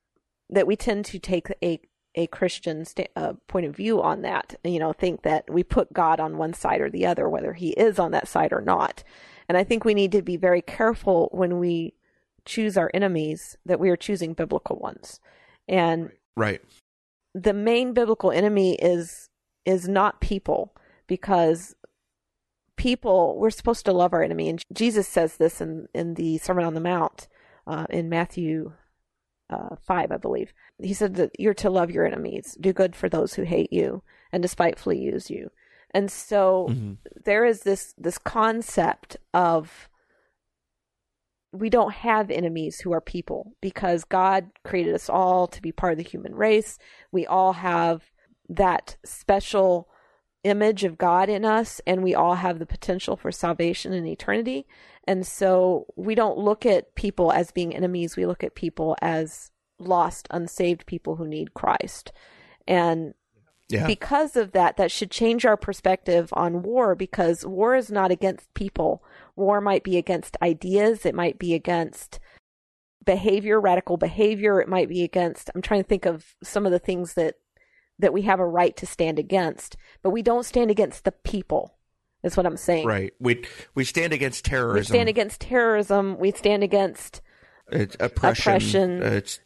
that we tend to take a Christian point of view on that, think that we put God on one side or the other, whether he is on that side or not. And I think we need to be very careful when we choose our enemies that we are choosing biblical ones. And right. The main biblical enemy is not people, because people, we're supposed to love our enemy. And Jesus says this in the Sermon on the Mount, in Matthew 5, I believe. He said that you're to love your enemies, do good for those who hate you and despitefully use you. And so there is this concept of, we don't have enemies who are people, because God created us all to be part of the human race. We all have that special image of God in us, and we all have the potential for salvation and eternity. And so we don't look at people as being enemies. We look at people as lost, unsaved people who need Christ. And because of that, that should change our perspective on war, because war is not against people. War might be against ideas. It might be against behavior, radical behavior. It might be against, I'm trying to think of some of the things that we have a right to stand against, but we don't stand against the people. That's what I'm saying. Right. We stand against terrorism. We stand against terrorism. We stand against oppression.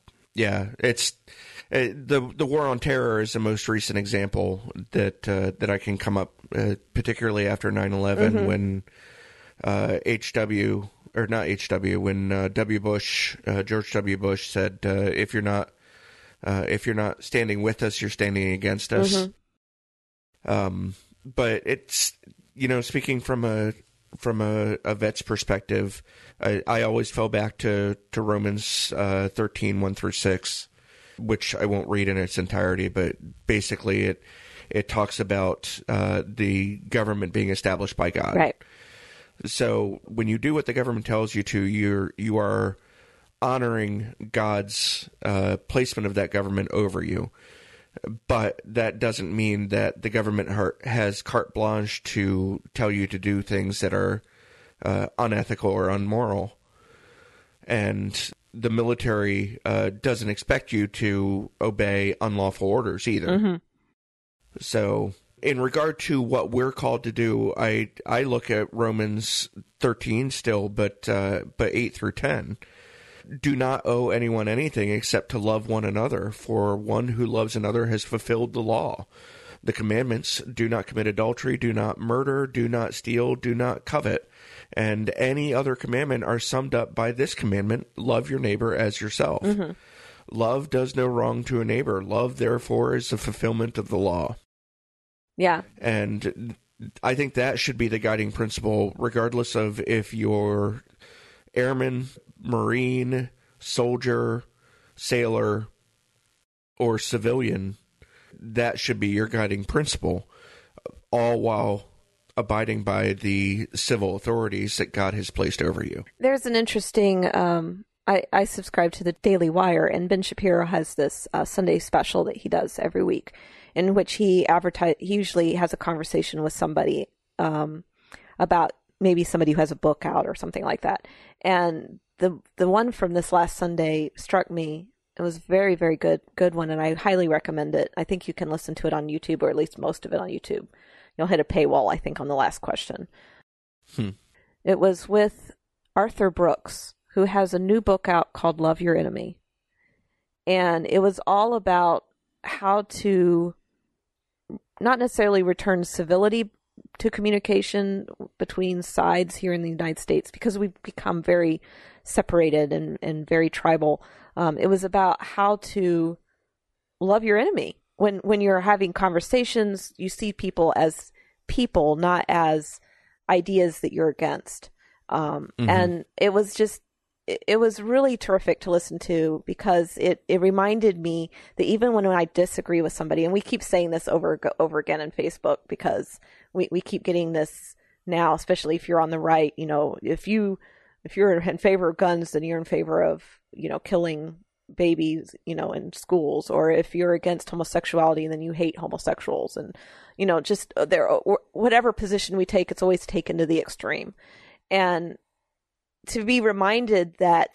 The war on terror is the most recent example that I can come up, particularly after 9/11, when George W. Bush said, if you're not standing with us, you're standing against us. But it's, speaking from a vet's perspective, I always fell back to Romans 13, 1-6, which I won't read in its entirety, but basically it talks about the government being established by God. Right. So when you do what the government tells you to, you are honoring God's placement of that government over you. But that doesn't mean that the government has carte blanche to tell you to do things that are unethical or unmoral. And the military doesn't expect you to obey unlawful orders either. So in regard to what we're called to do, I look at Romans 13 still, but 8 through 10. Do not owe anyone anything except to love one another, for one who loves another has fulfilled the law. The commandments: do not commit adultery, do not murder, do not steal, do not covet, and any other commandment are summed up by this commandment: love your neighbor as yourself. Love does no wrong to a neighbor. Love, therefore, is the fulfillment of the law. Yeah. And I think that should be the guiding principle, regardless of if you're airman, Marine, soldier, sailor, or civilian. That should be your guiding principle, all while abiding by the civil authorities that God has placed over you. There's an interesting, I subscribe to the Daily Wire, and Ben Shapiro has this Sunday special that he does every week, in which he usually has a conversation with somebody about maybe somebody who has a book out or something like that. And the one from this last Sunday struck me. It was very, very good one, and I highly recommend it. I think you can listen to it on YouTube, or at least most of it on YouTube. You'll hit a paywall, I think, on the last question. It was with Arthur Brooks, who has a new book out called Love Your Enemy. And it was all about how to not necessarily return civility to communication between sides here in the United States, because we've become very separated and very tribal. It was about how to love your enemy. When you're having conversations, you see people as people, not as ideas that you're against. And it was really terrific to listen to, because it reminded me that even when I disagree with somebody, and we keep saying this over again in Facebook, because we keep getting this now, especially if you're on the right, if you're in favor of guns, then you're in favor of, killing babies, in schools, or if you're against homosexuality, then you hate homosexuals, and, just there, whatever position we take, it's always taken to the extreme. And to be reminded that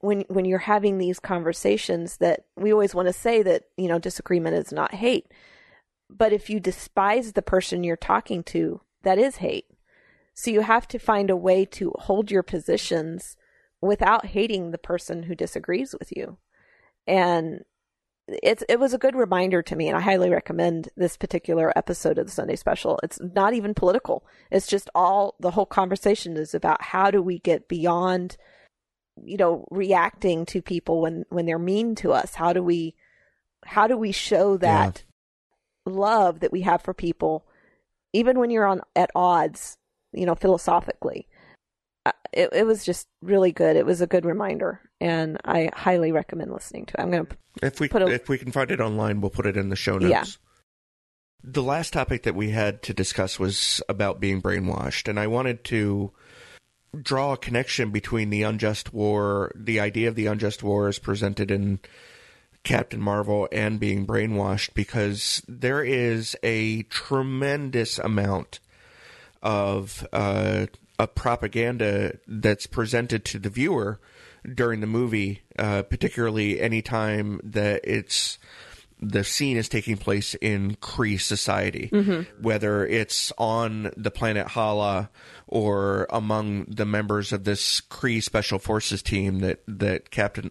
when you're having these conversations, that we always want to say that, disagreement is not hate. But if you despise the person you're talking to, that is hate. So you have to find a way to hold your positions without hating the person who disagrees with you. And it was a good reminder to me, and I highly recommend this particular episode of the Sunday Special. It's not even political. It's just the whole conversation is about how do we get beyond, reacting to people when they're mean to us. How do we show that love that we have for people, even when you're at odds, philosophically. It was just really good. It was a good reminder, and I highly recommend listening to it. I'm going to if we can find it online, we'll put it in the show notes. Yeah. The last topic that we had to discuss was about being brainwashed, and I wanted to draw a connection between the unjust war, the idea of the unjust war as presented in Captain Marvel, and being brainwashed, because there is a tremendous amount of propaganda that's presented to the viewer during the movie, particularly anytime that the scene is taking place in Kree society, whether it's on the planet Hala or among the members of this Kree Special Forces team that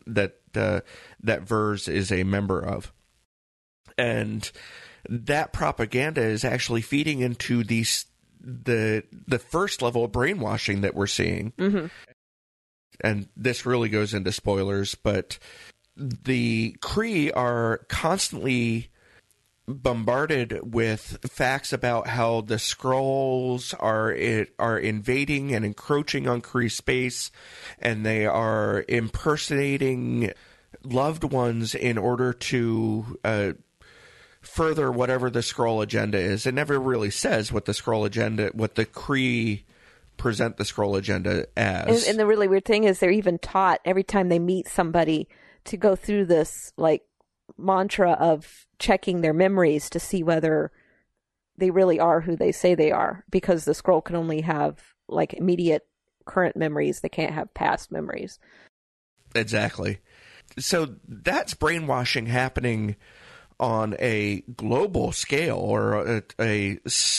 Vers is a member of. And that propaganda is actually feeding into the first level of brainwashing that we're seeing. And this really goes into spoilers, but the Kree are constantly bombarded with facts about how the Skrulls are invading and encroaching on Kree space, and they are impersonating loved ones in order to further whatever the Skrull agenda is. It never really says what the Kree present the Skrull agenda as. And the really weird thing is they're even taught every time they meet somebody to go through this mantra of checking their memories to see whether they really are who they say they are, because the Skrull can only have immediate current memories. They can't have past memories. Exactly. So that's brainwashing happening on a global scale, or a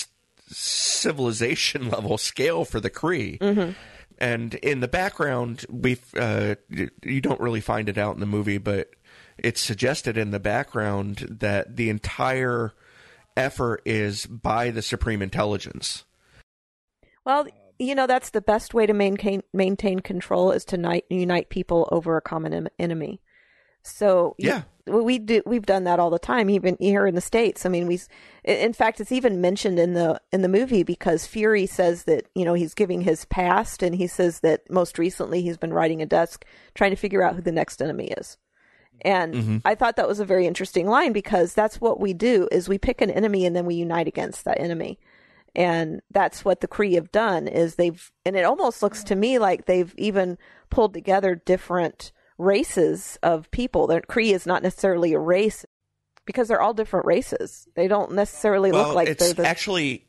civilization level scale for the Kree. And in the background, you don't really find it out in the movie, but it's suggested in the background that the entire effort is by the Supreme Intelligence. Well, that's the best way to maintain control, is to unite people over a common enemy. So we've done that all the time, even here in the States. I mean, in fact, it's even mentioned in the movie, because Fury says that, he's giving his past, and he says that most recently he's been writing a desk trying to figure out who the next enemy is. And I thought that was a very interesting line, because that's what we do, is we pick an enemy and then we unite against that enemy. And that's what the Kree have done, is and it almost looks to me like they've even pulled together different races of people. The Kree is not necessarily a race, because they're all different races. They don't necessarily look like they're actually,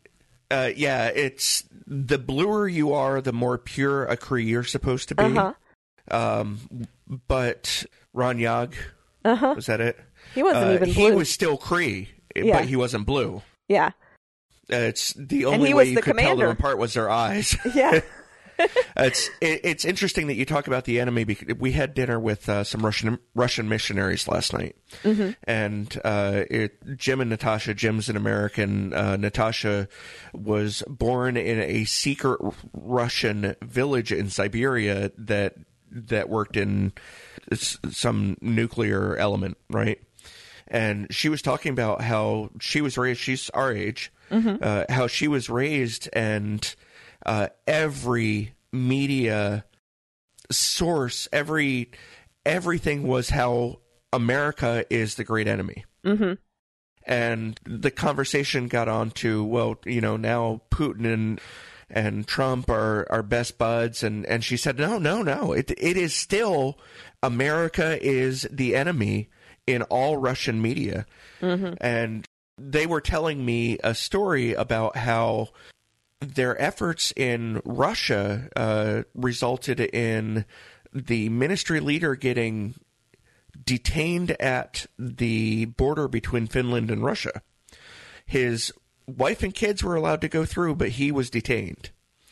it's the bluer you are, the more pure a Kree you're supposed to be. But Ron Yag, was that it? He wasn't even blue. He was still Kree, but he wasn't blue. Yeah. It's the only way you could tell them apart was their eyes. Yeah. It's interesting that you talk about the enemy, because we had dinner with some Russian missionaries last night, and Jim and Natasha. Jim's an American. Natasha was born in a secret Russian village in Siberia that worked in some nuclear element, right? And she was talking about how she was raised. She's our age. How she was raised, and every media source, everything was how America is the great enemy. And the conversation got on to, now Putin and Trump are best buds, and she said, no, it is still America is the enemy in all Russian media. And they were telling me a story about how their efforts in Russia resulted in the ministry leader getting detained at the border between Finland and Russia. His wife and kids were allowed to go through, but he was detained.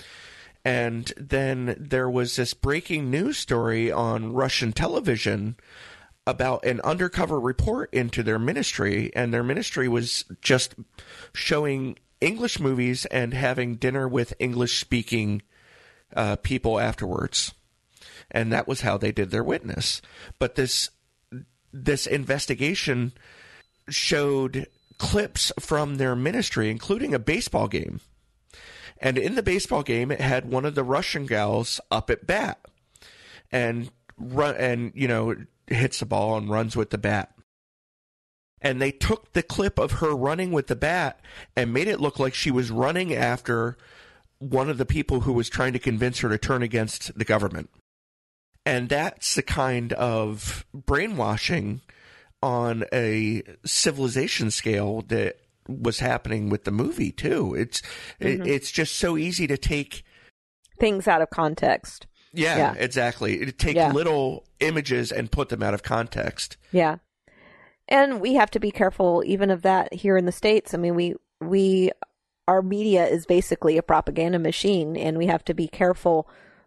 And then there was this breaking news story on Russian television about an undercover report into their ministry, and their ministry was just showing English movies and having dinner with English-speaking people afterwards. And that was how they did their witness. But this investigation showed clips from their ministry, including a baseball game. And in the baseball game, it had one of the Russian gals up at bat and hits the ball and runs with the bat. And they took the clip of her running with the bat and made it look like she was running after one of the people who was trying to convince her to turn against the government. And that's the kind of brainwashing on a civilization scale that was happening with the movie too. It's just so easy to take things out of context. Yeah, exactly. Take little images and put them out of context. Yeah. And we have to be careful even of that here in the States. I mean, our media is basically a propaganda machine, and we have to be careful,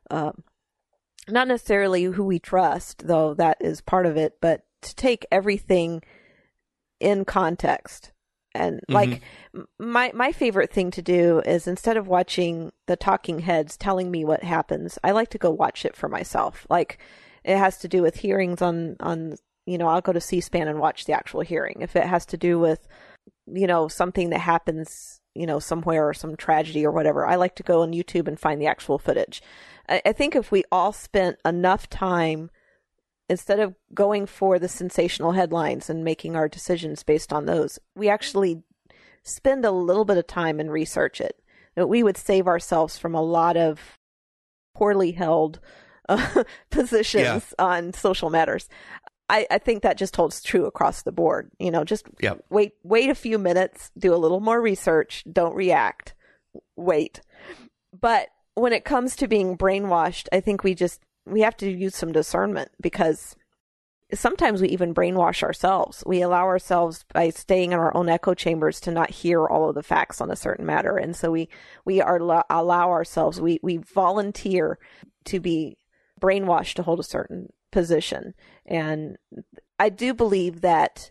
not necessarily who we trust, though that is part of it, but to take everything in context. And like my favorite thing to do is, instead of watching the talking heads telling me what happens, I like to go watch it for myself. Like, it has to do with hearings on I'll go to C-SPAN and watch the actual hearing. If it has to do with, something that happens, somewhere, or some tragedy or whatever, I like to go on YouTube and find the actual footage. I think if we all spent enough time, instead of going for the sensational headlines and making our decisions based on those, we actually spend a little bit of time and research it, we would save ourselves from a lot of poorly held positions on social matters. I think that just holds true across the board. Just wait a few minutes, do a little more research, don't react, wait. But when it comes to being brainwashed, I think we have to use some discernment, because sometimes we even brainwash ourselves. We allow ourselves, by staying in our own echo chambers, to not hear all of the facts on a certain matter. And so we allow ourselves, we volunteer to be brainwashed to hold a certain position. And I do believe that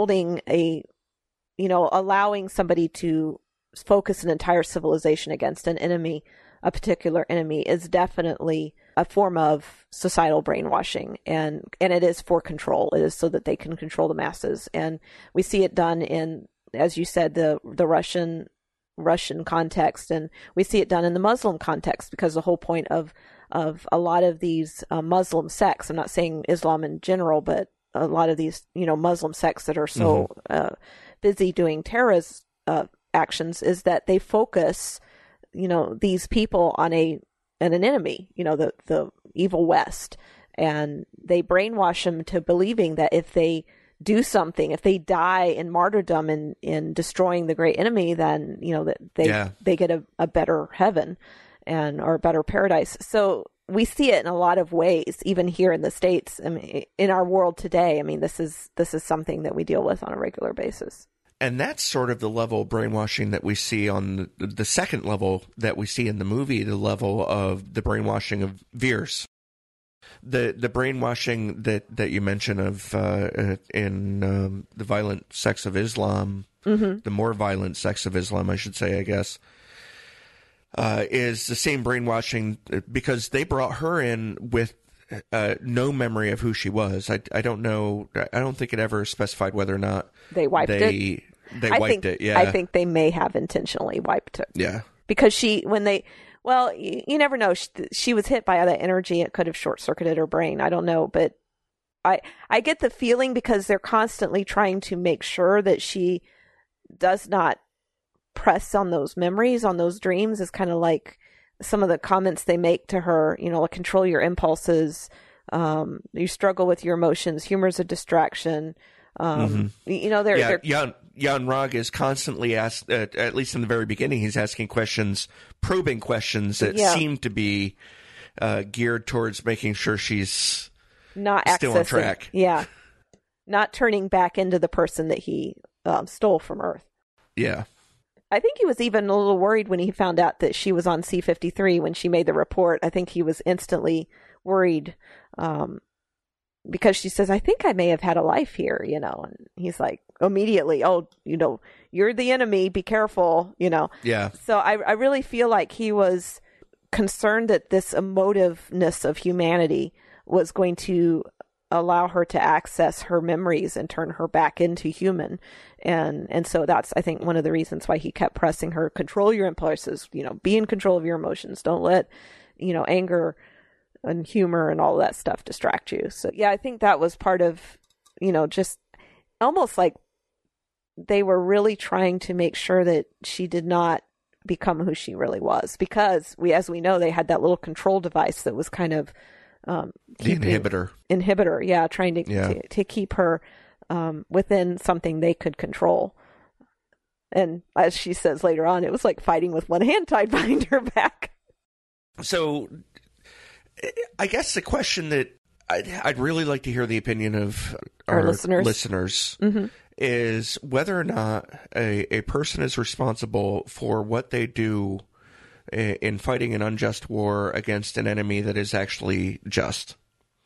allowing somebody to focus an entire civilization against an enemy, a particular enemy, is definitely a form of societal brainwashing, and it is for control. It is so that they can control the masses, and we see it done in, as you said, the Russian context, and we see it done in the Muslim context, because the whole point of a lot of these Muslim sects, I'm not saying Islam in general, but a lot of these Muslim sects that are so busy doing terrorist actions, is that they focus these people on an enemy, the evil West, and they brainwash them to believing that if they do something, if they die in martyrdom in destroying the great enemy, then that they get a better heaven or a better paradise. So we see it in a lot of ways, even here in the States. I mean, in our world today, I mean, this is something that we deal with on a regular basis. And that's sort of the level of brainwashing that we see on the second level that we see in the movie, the level of the brainwashing of Veers. The brainwashing that you mention of in the violent sects of Islam, the more violent sects of Islam, I should say, I guess, is the same brainwashing, because they brought her in with no memory of who she was. I don't know. I don't think it ever specified whether or not they wiped it. They wiped it. Yeah, I think they may have intentionally wiped it. Yeah, because you never know. She was hit by that energy. It could have short circuited her brain. I don't know, but I get the feeling, because they're constantly trying to make sure that she does not press on those memories, on those dreams, is kind of like some of the comments they make to her, like, control your impulses, you struggle with your emotions, humor's a distraction. Jan Rog is constantly asked, at least in the very beginning, he's asking questions, probing questions that seem to be geared towards making sure she's not still on accessing. track. Yeah. Not turning back into the person that he stole from Earth. Yeah. I think he was even a little worried when he found out that she was on C-53 when she made the report. I think he was instantly worried because she says, I think I may have had a life here, and he's like, immediately, oh, you're the enemy, be careful, Yeah. So I really feel like he was concerned that this emotiveness of humanity was going to allow her to access her memories and turn her back into human. And so that's, I think, one of the reasons why he kept pressing her, control your impulses, be in control of your emotions. Don't let, anger and humor and all that stuff distract you. So yeah, I think that was part of, just almost like they were really trying to make sure that she did not become who she really was, because as we know, they had that little control device that was kind of the inhibitor. Yeah. Trying to keep her within something they could control. And as she says later on, it was like fighting with one hand tied behind her back. So I guess the question that I'd really like to hear the opinion of our listeners mm-hmm. is whether or not a person is responsible for what they do in fighting an unjust war against an enemy that is actually just.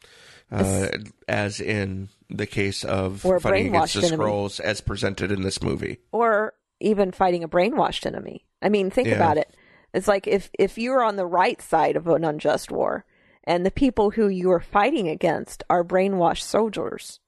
As in the case of fighting against the Skrulls as presented in this movie. Or even fighting a brainwashed enemy. I mean, think about it. It's like if you're on the right side of an unjust war and the people who you are fighting against are brainwashed soldiers.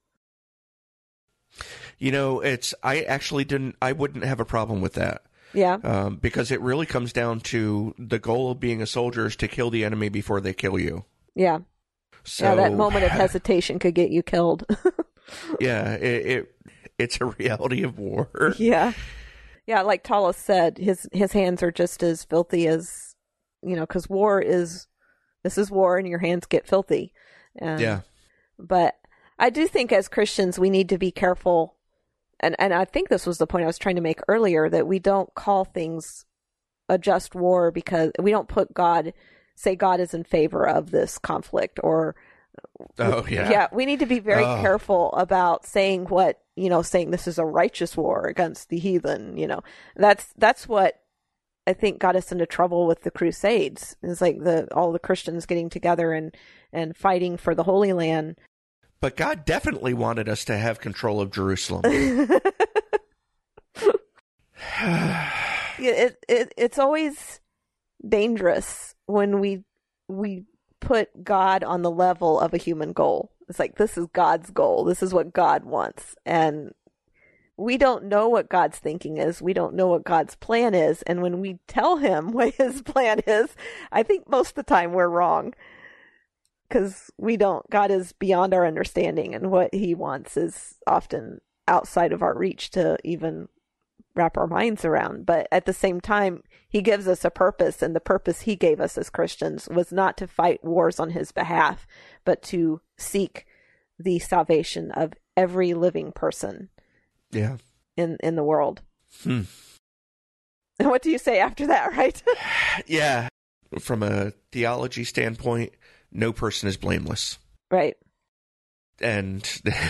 I wouldn't have a problem with that. Yeah. Because it really comes down to the goal of being a soldier is to kill the enemy before they kill you. Yeah. So, that moment of hesitation could get you killed. Yeah, it's a reality of war. Yeah. Yeah, like Talos said, his hands are just as filthy as, because this is war and your hands get filthy. Yeah. But I do think as Christians, we need to be careful. And I think this was the point I was trying to make earlier, that we don't call things a just war because we don't say God is in favor of this conflict or. Oh, yeah. Yeah, we need to be very careful about saying saying this is a righteous war against the heathen, That's what I think got us into trouble with the Crusades. It's like all the Christians getting together and fighting for the Holy Land. But God definitely wanted us to have control of Jerusalem. It's always dangerous when we put God on the level of a human goal. It's like, this is God's goal. This is what God wants. And we don't know what God's thinking is. We don't know what God's plan is. And when we tell him what his plan is, I think most of the time we're wrong. Because God is beyond our understanding, and what he wants is often outside of our reach to even wrap our minds around. But at the same time, he gives us a purpose, and the purpose he gave us as Christians was not to fight wars on his behalf, but to seek the salvation of every living person in the world. And what do you say after that, right? Yeah. From a theology standpoint, no person is blameless. Right. And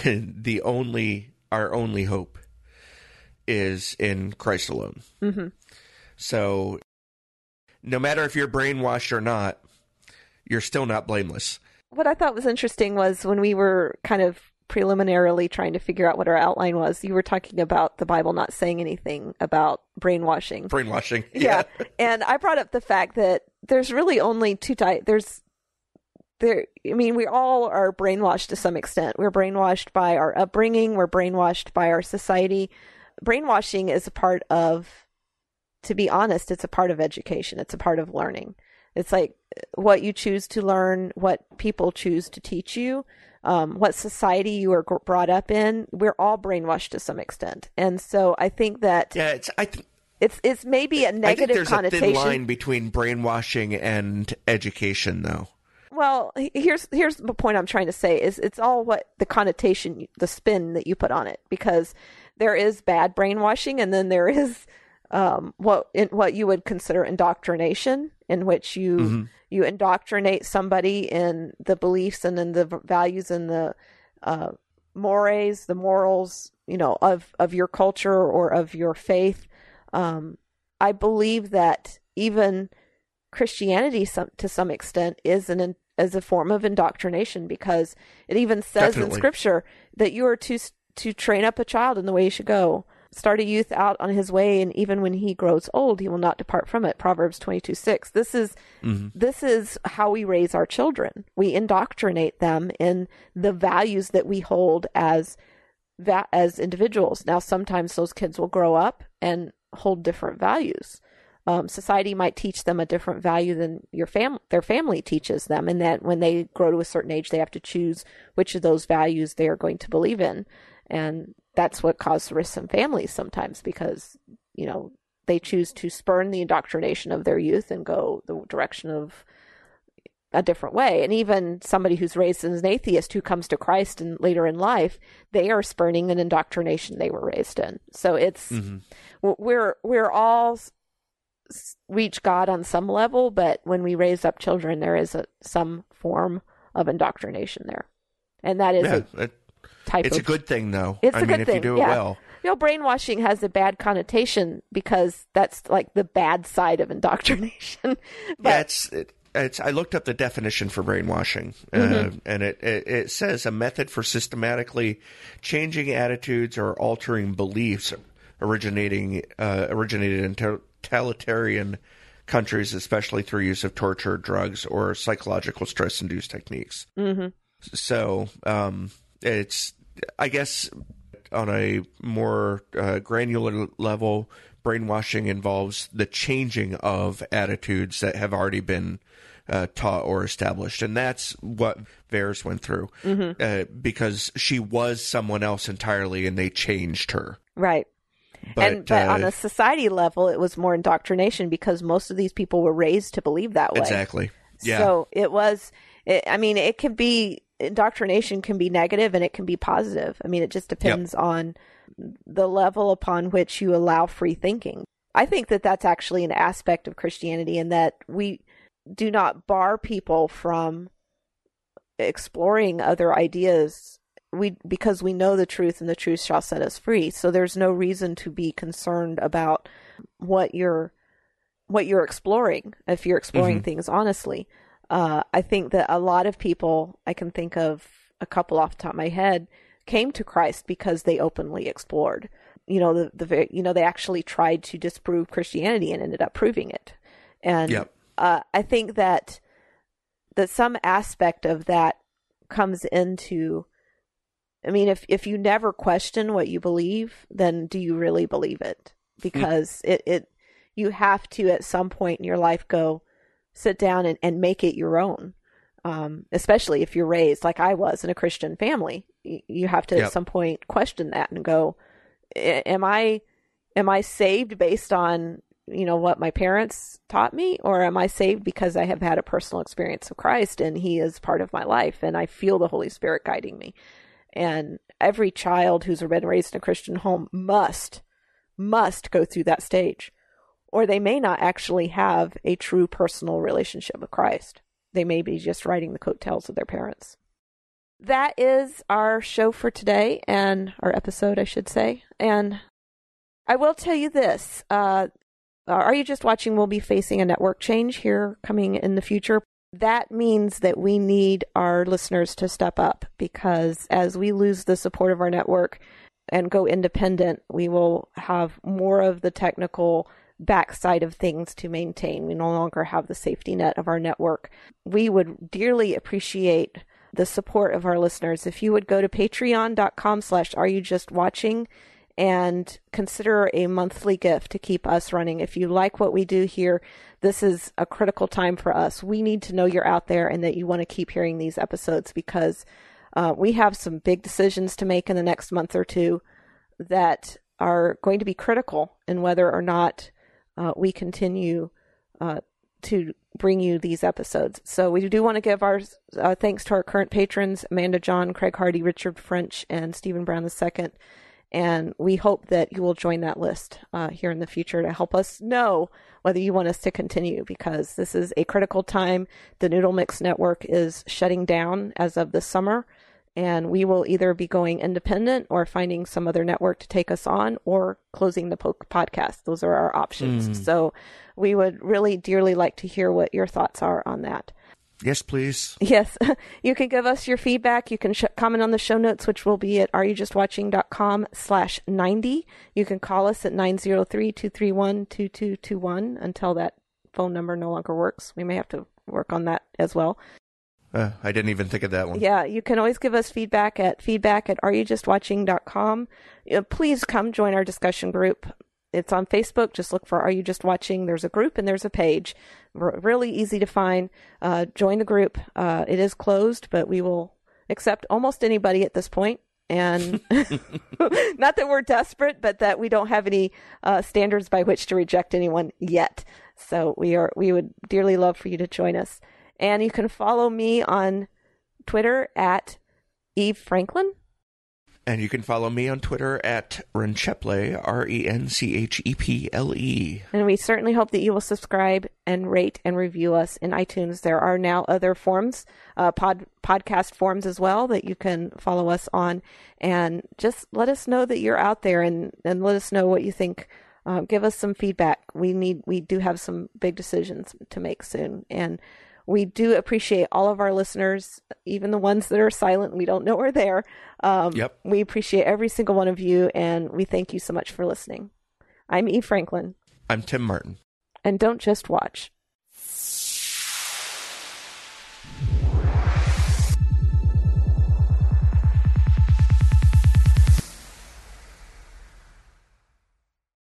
our only hope is in Christ alone. Mm-hmm. So no matter if you're brainwashed or not, you're still not blameless. What I thought was interesting was when we were kind of preliminarily trying to figure out what our outline was, you were talking about the Bible not saying anything about brainwashing. Yeah. And I brought up the fact that there's really only two types. We all are brainwashed to some extent. We're brainwashed by our upbringing. We're brainwashed by our society. Brainwashing is a part of, to be honest, it's a part of education. It's a part of learning. It's like what you choose to learn, what people choose to teach you, what society you are brought up in. We're all brainwashed to some extent. And so I think that it's maybe a negative connotation. I think there's a thin line between brainwashing and education, though. Well, here's the point I'm trying to say is it's all what the connotation, the spin that you put on it, because there is bad brainwashing, and then there is what you would consider indoctrination. in which you indoctrinate somebody in the beliefs and in the values and the mores, the morals, of your culture or of your faith. I believe that even Christianity, to some extent, is a form of indoctrination, because it even says in Scripture that you are to train up a child in the way he should go. Start a youth out on his way, and even when he grows old, he will not depart from it. Proverbs 22:6. This is how we raise our children. We indoctrinate them in the values that we hold as individuals. Now, sometimes those kids will grow up and hold different values. Society might teach them a different value than their family teaches them, and that when they grow to a certain age, they have to choose which of those values they are going to believe in. And that's what causes rifts in families sometimes, because, they choose to spurn the indoctrination of their youth and go the direction of a different way. And even somebody who's raised as an atheist who comes to Christ and later in life, they are spurning an indoctrination they were raised in. So it's, we're all reach God on some level, but when we raise up children, there is some form of indoctrination there. And that is it's a good thing, though. It's a good thing. If you do it well. Brainwashing has a bad connotation because that's like the bad side of indoctrination. I looked up the definition for brainwashing, and it says a method for systematically changing attitudes or altering beliefs originated in totalitarian countries, especially through use of torture, drugs, or psychological stress-induced techniques. So it's, I guess, on a more granular level, brainwashing involves the changing of attitudes that have already been taught or established. And that's what Varys went through, because she was someone else entirely and they changed her. Right. But on a society level, it was more indoctrination because most of these people were raised to believe that way. Exactly. Yeah. So it can be, indoctrination can be negative and it can be positive. I mean, it just depends on the level upon which you allow free thinking. I think that that's actually an aspect of Christianity, and that we do not bar people from exploring other ideas because we know the truth, and the truth shall set us free. So there's no reason to be concerned about what you're exploring if you're exploring things honestly. I think that a lot of people, I can think of a couple off the top of my head, came to Christ because they openly explored. They actually tried to disprove Christianity and ended up proving it. And I think that some aspect of that comes into, I mean, if you never question what you believe, then do you really believe it? Because you have to at some point in your life go sit down and make it your own. Especially if you're raised like I was in a Christian family, you have to at some point question that and go, am I saved based on, what my parents taught me, or am I saved because I have had a personal experience of Christ and he is part of my life and I feel the Holy Spirit guiding me? And every child who's been raised in a Christian home must go through that stage, or they may not actually have a true personal relationship with Christ. They may be just riding the coattails of their parents. That is our show for today, and our episode, I should say. And I will tell you this, Are You Just Watching will be facing a network change here coming in the future. That means that we need our listeners to step up, because as we lose the support of our network and go independent, we will have more of the technical backside of things to maintain. We no longer have the safety net of our network. We would dearly appreciate the support of our listeners. If you would go to patreon.com/areyoujustwatching and consider a monthly gift to keep us running. If you like what we do here, this is a critical time for us. We need to know you're out there and that you want to keep hearing these episodes, because we have some big decisions to make in the next month or two that are going to be critical in whether or not we continue to bring you these episodes. So we do want to give our thanks to our current patrons, Amanda John, Craig Hardy, Richard French, and Stephen Brown II. And we hope that you will join that list here in the future to help us know whether you want us to continue, because this is a critical time. The Noodle Mix Network is shutting down as of this summer, and we will either be going independent or finding some other network to take us on, or closing the podcast. Those are our options. So we would really dearly like to hear what your thoughts are on that. Yes, please. Yes. You can give us your feedback. You can comment on the show notes, which will be at areyoujustwatching.com/90. You can call us at 903-231-2221 until that phone number no longer works. We may have to work on that as well. I didn't even think of that one. Yeah, you can always give us feedback at areyoujustwatching.com. Please come join our discussion group. It's on Facebook. Just look for Are You Just Watching? There's a group and there's a page. Really easy to find. Join the group. It is closed, but we will accept almost anybody at this point. And not that we're desperate, but that we don't have any standards by which to reject anyone yet. So we would dearly love for you to join us. And you can follow me on Twitter at Eve Franklin. And you can follow me on Twitter at Rencheple, RENCHEPLE. And we certainly hope that you will subscribe and rate and review us in iTunes. There are now other forms, podcast forms as well, that you can follow us on. And just let us know that you're out there, and let us know what you think. Give us some feedback. We do have some big decisions to make soon. And we do appreciate all of our listeners, even the ones that are silent. We don't know we're there. Yep. We appreciate every single one of you, and we thank you so much for listening. I'm Eve Franklin. I'm Tim Martin. And don't just watch.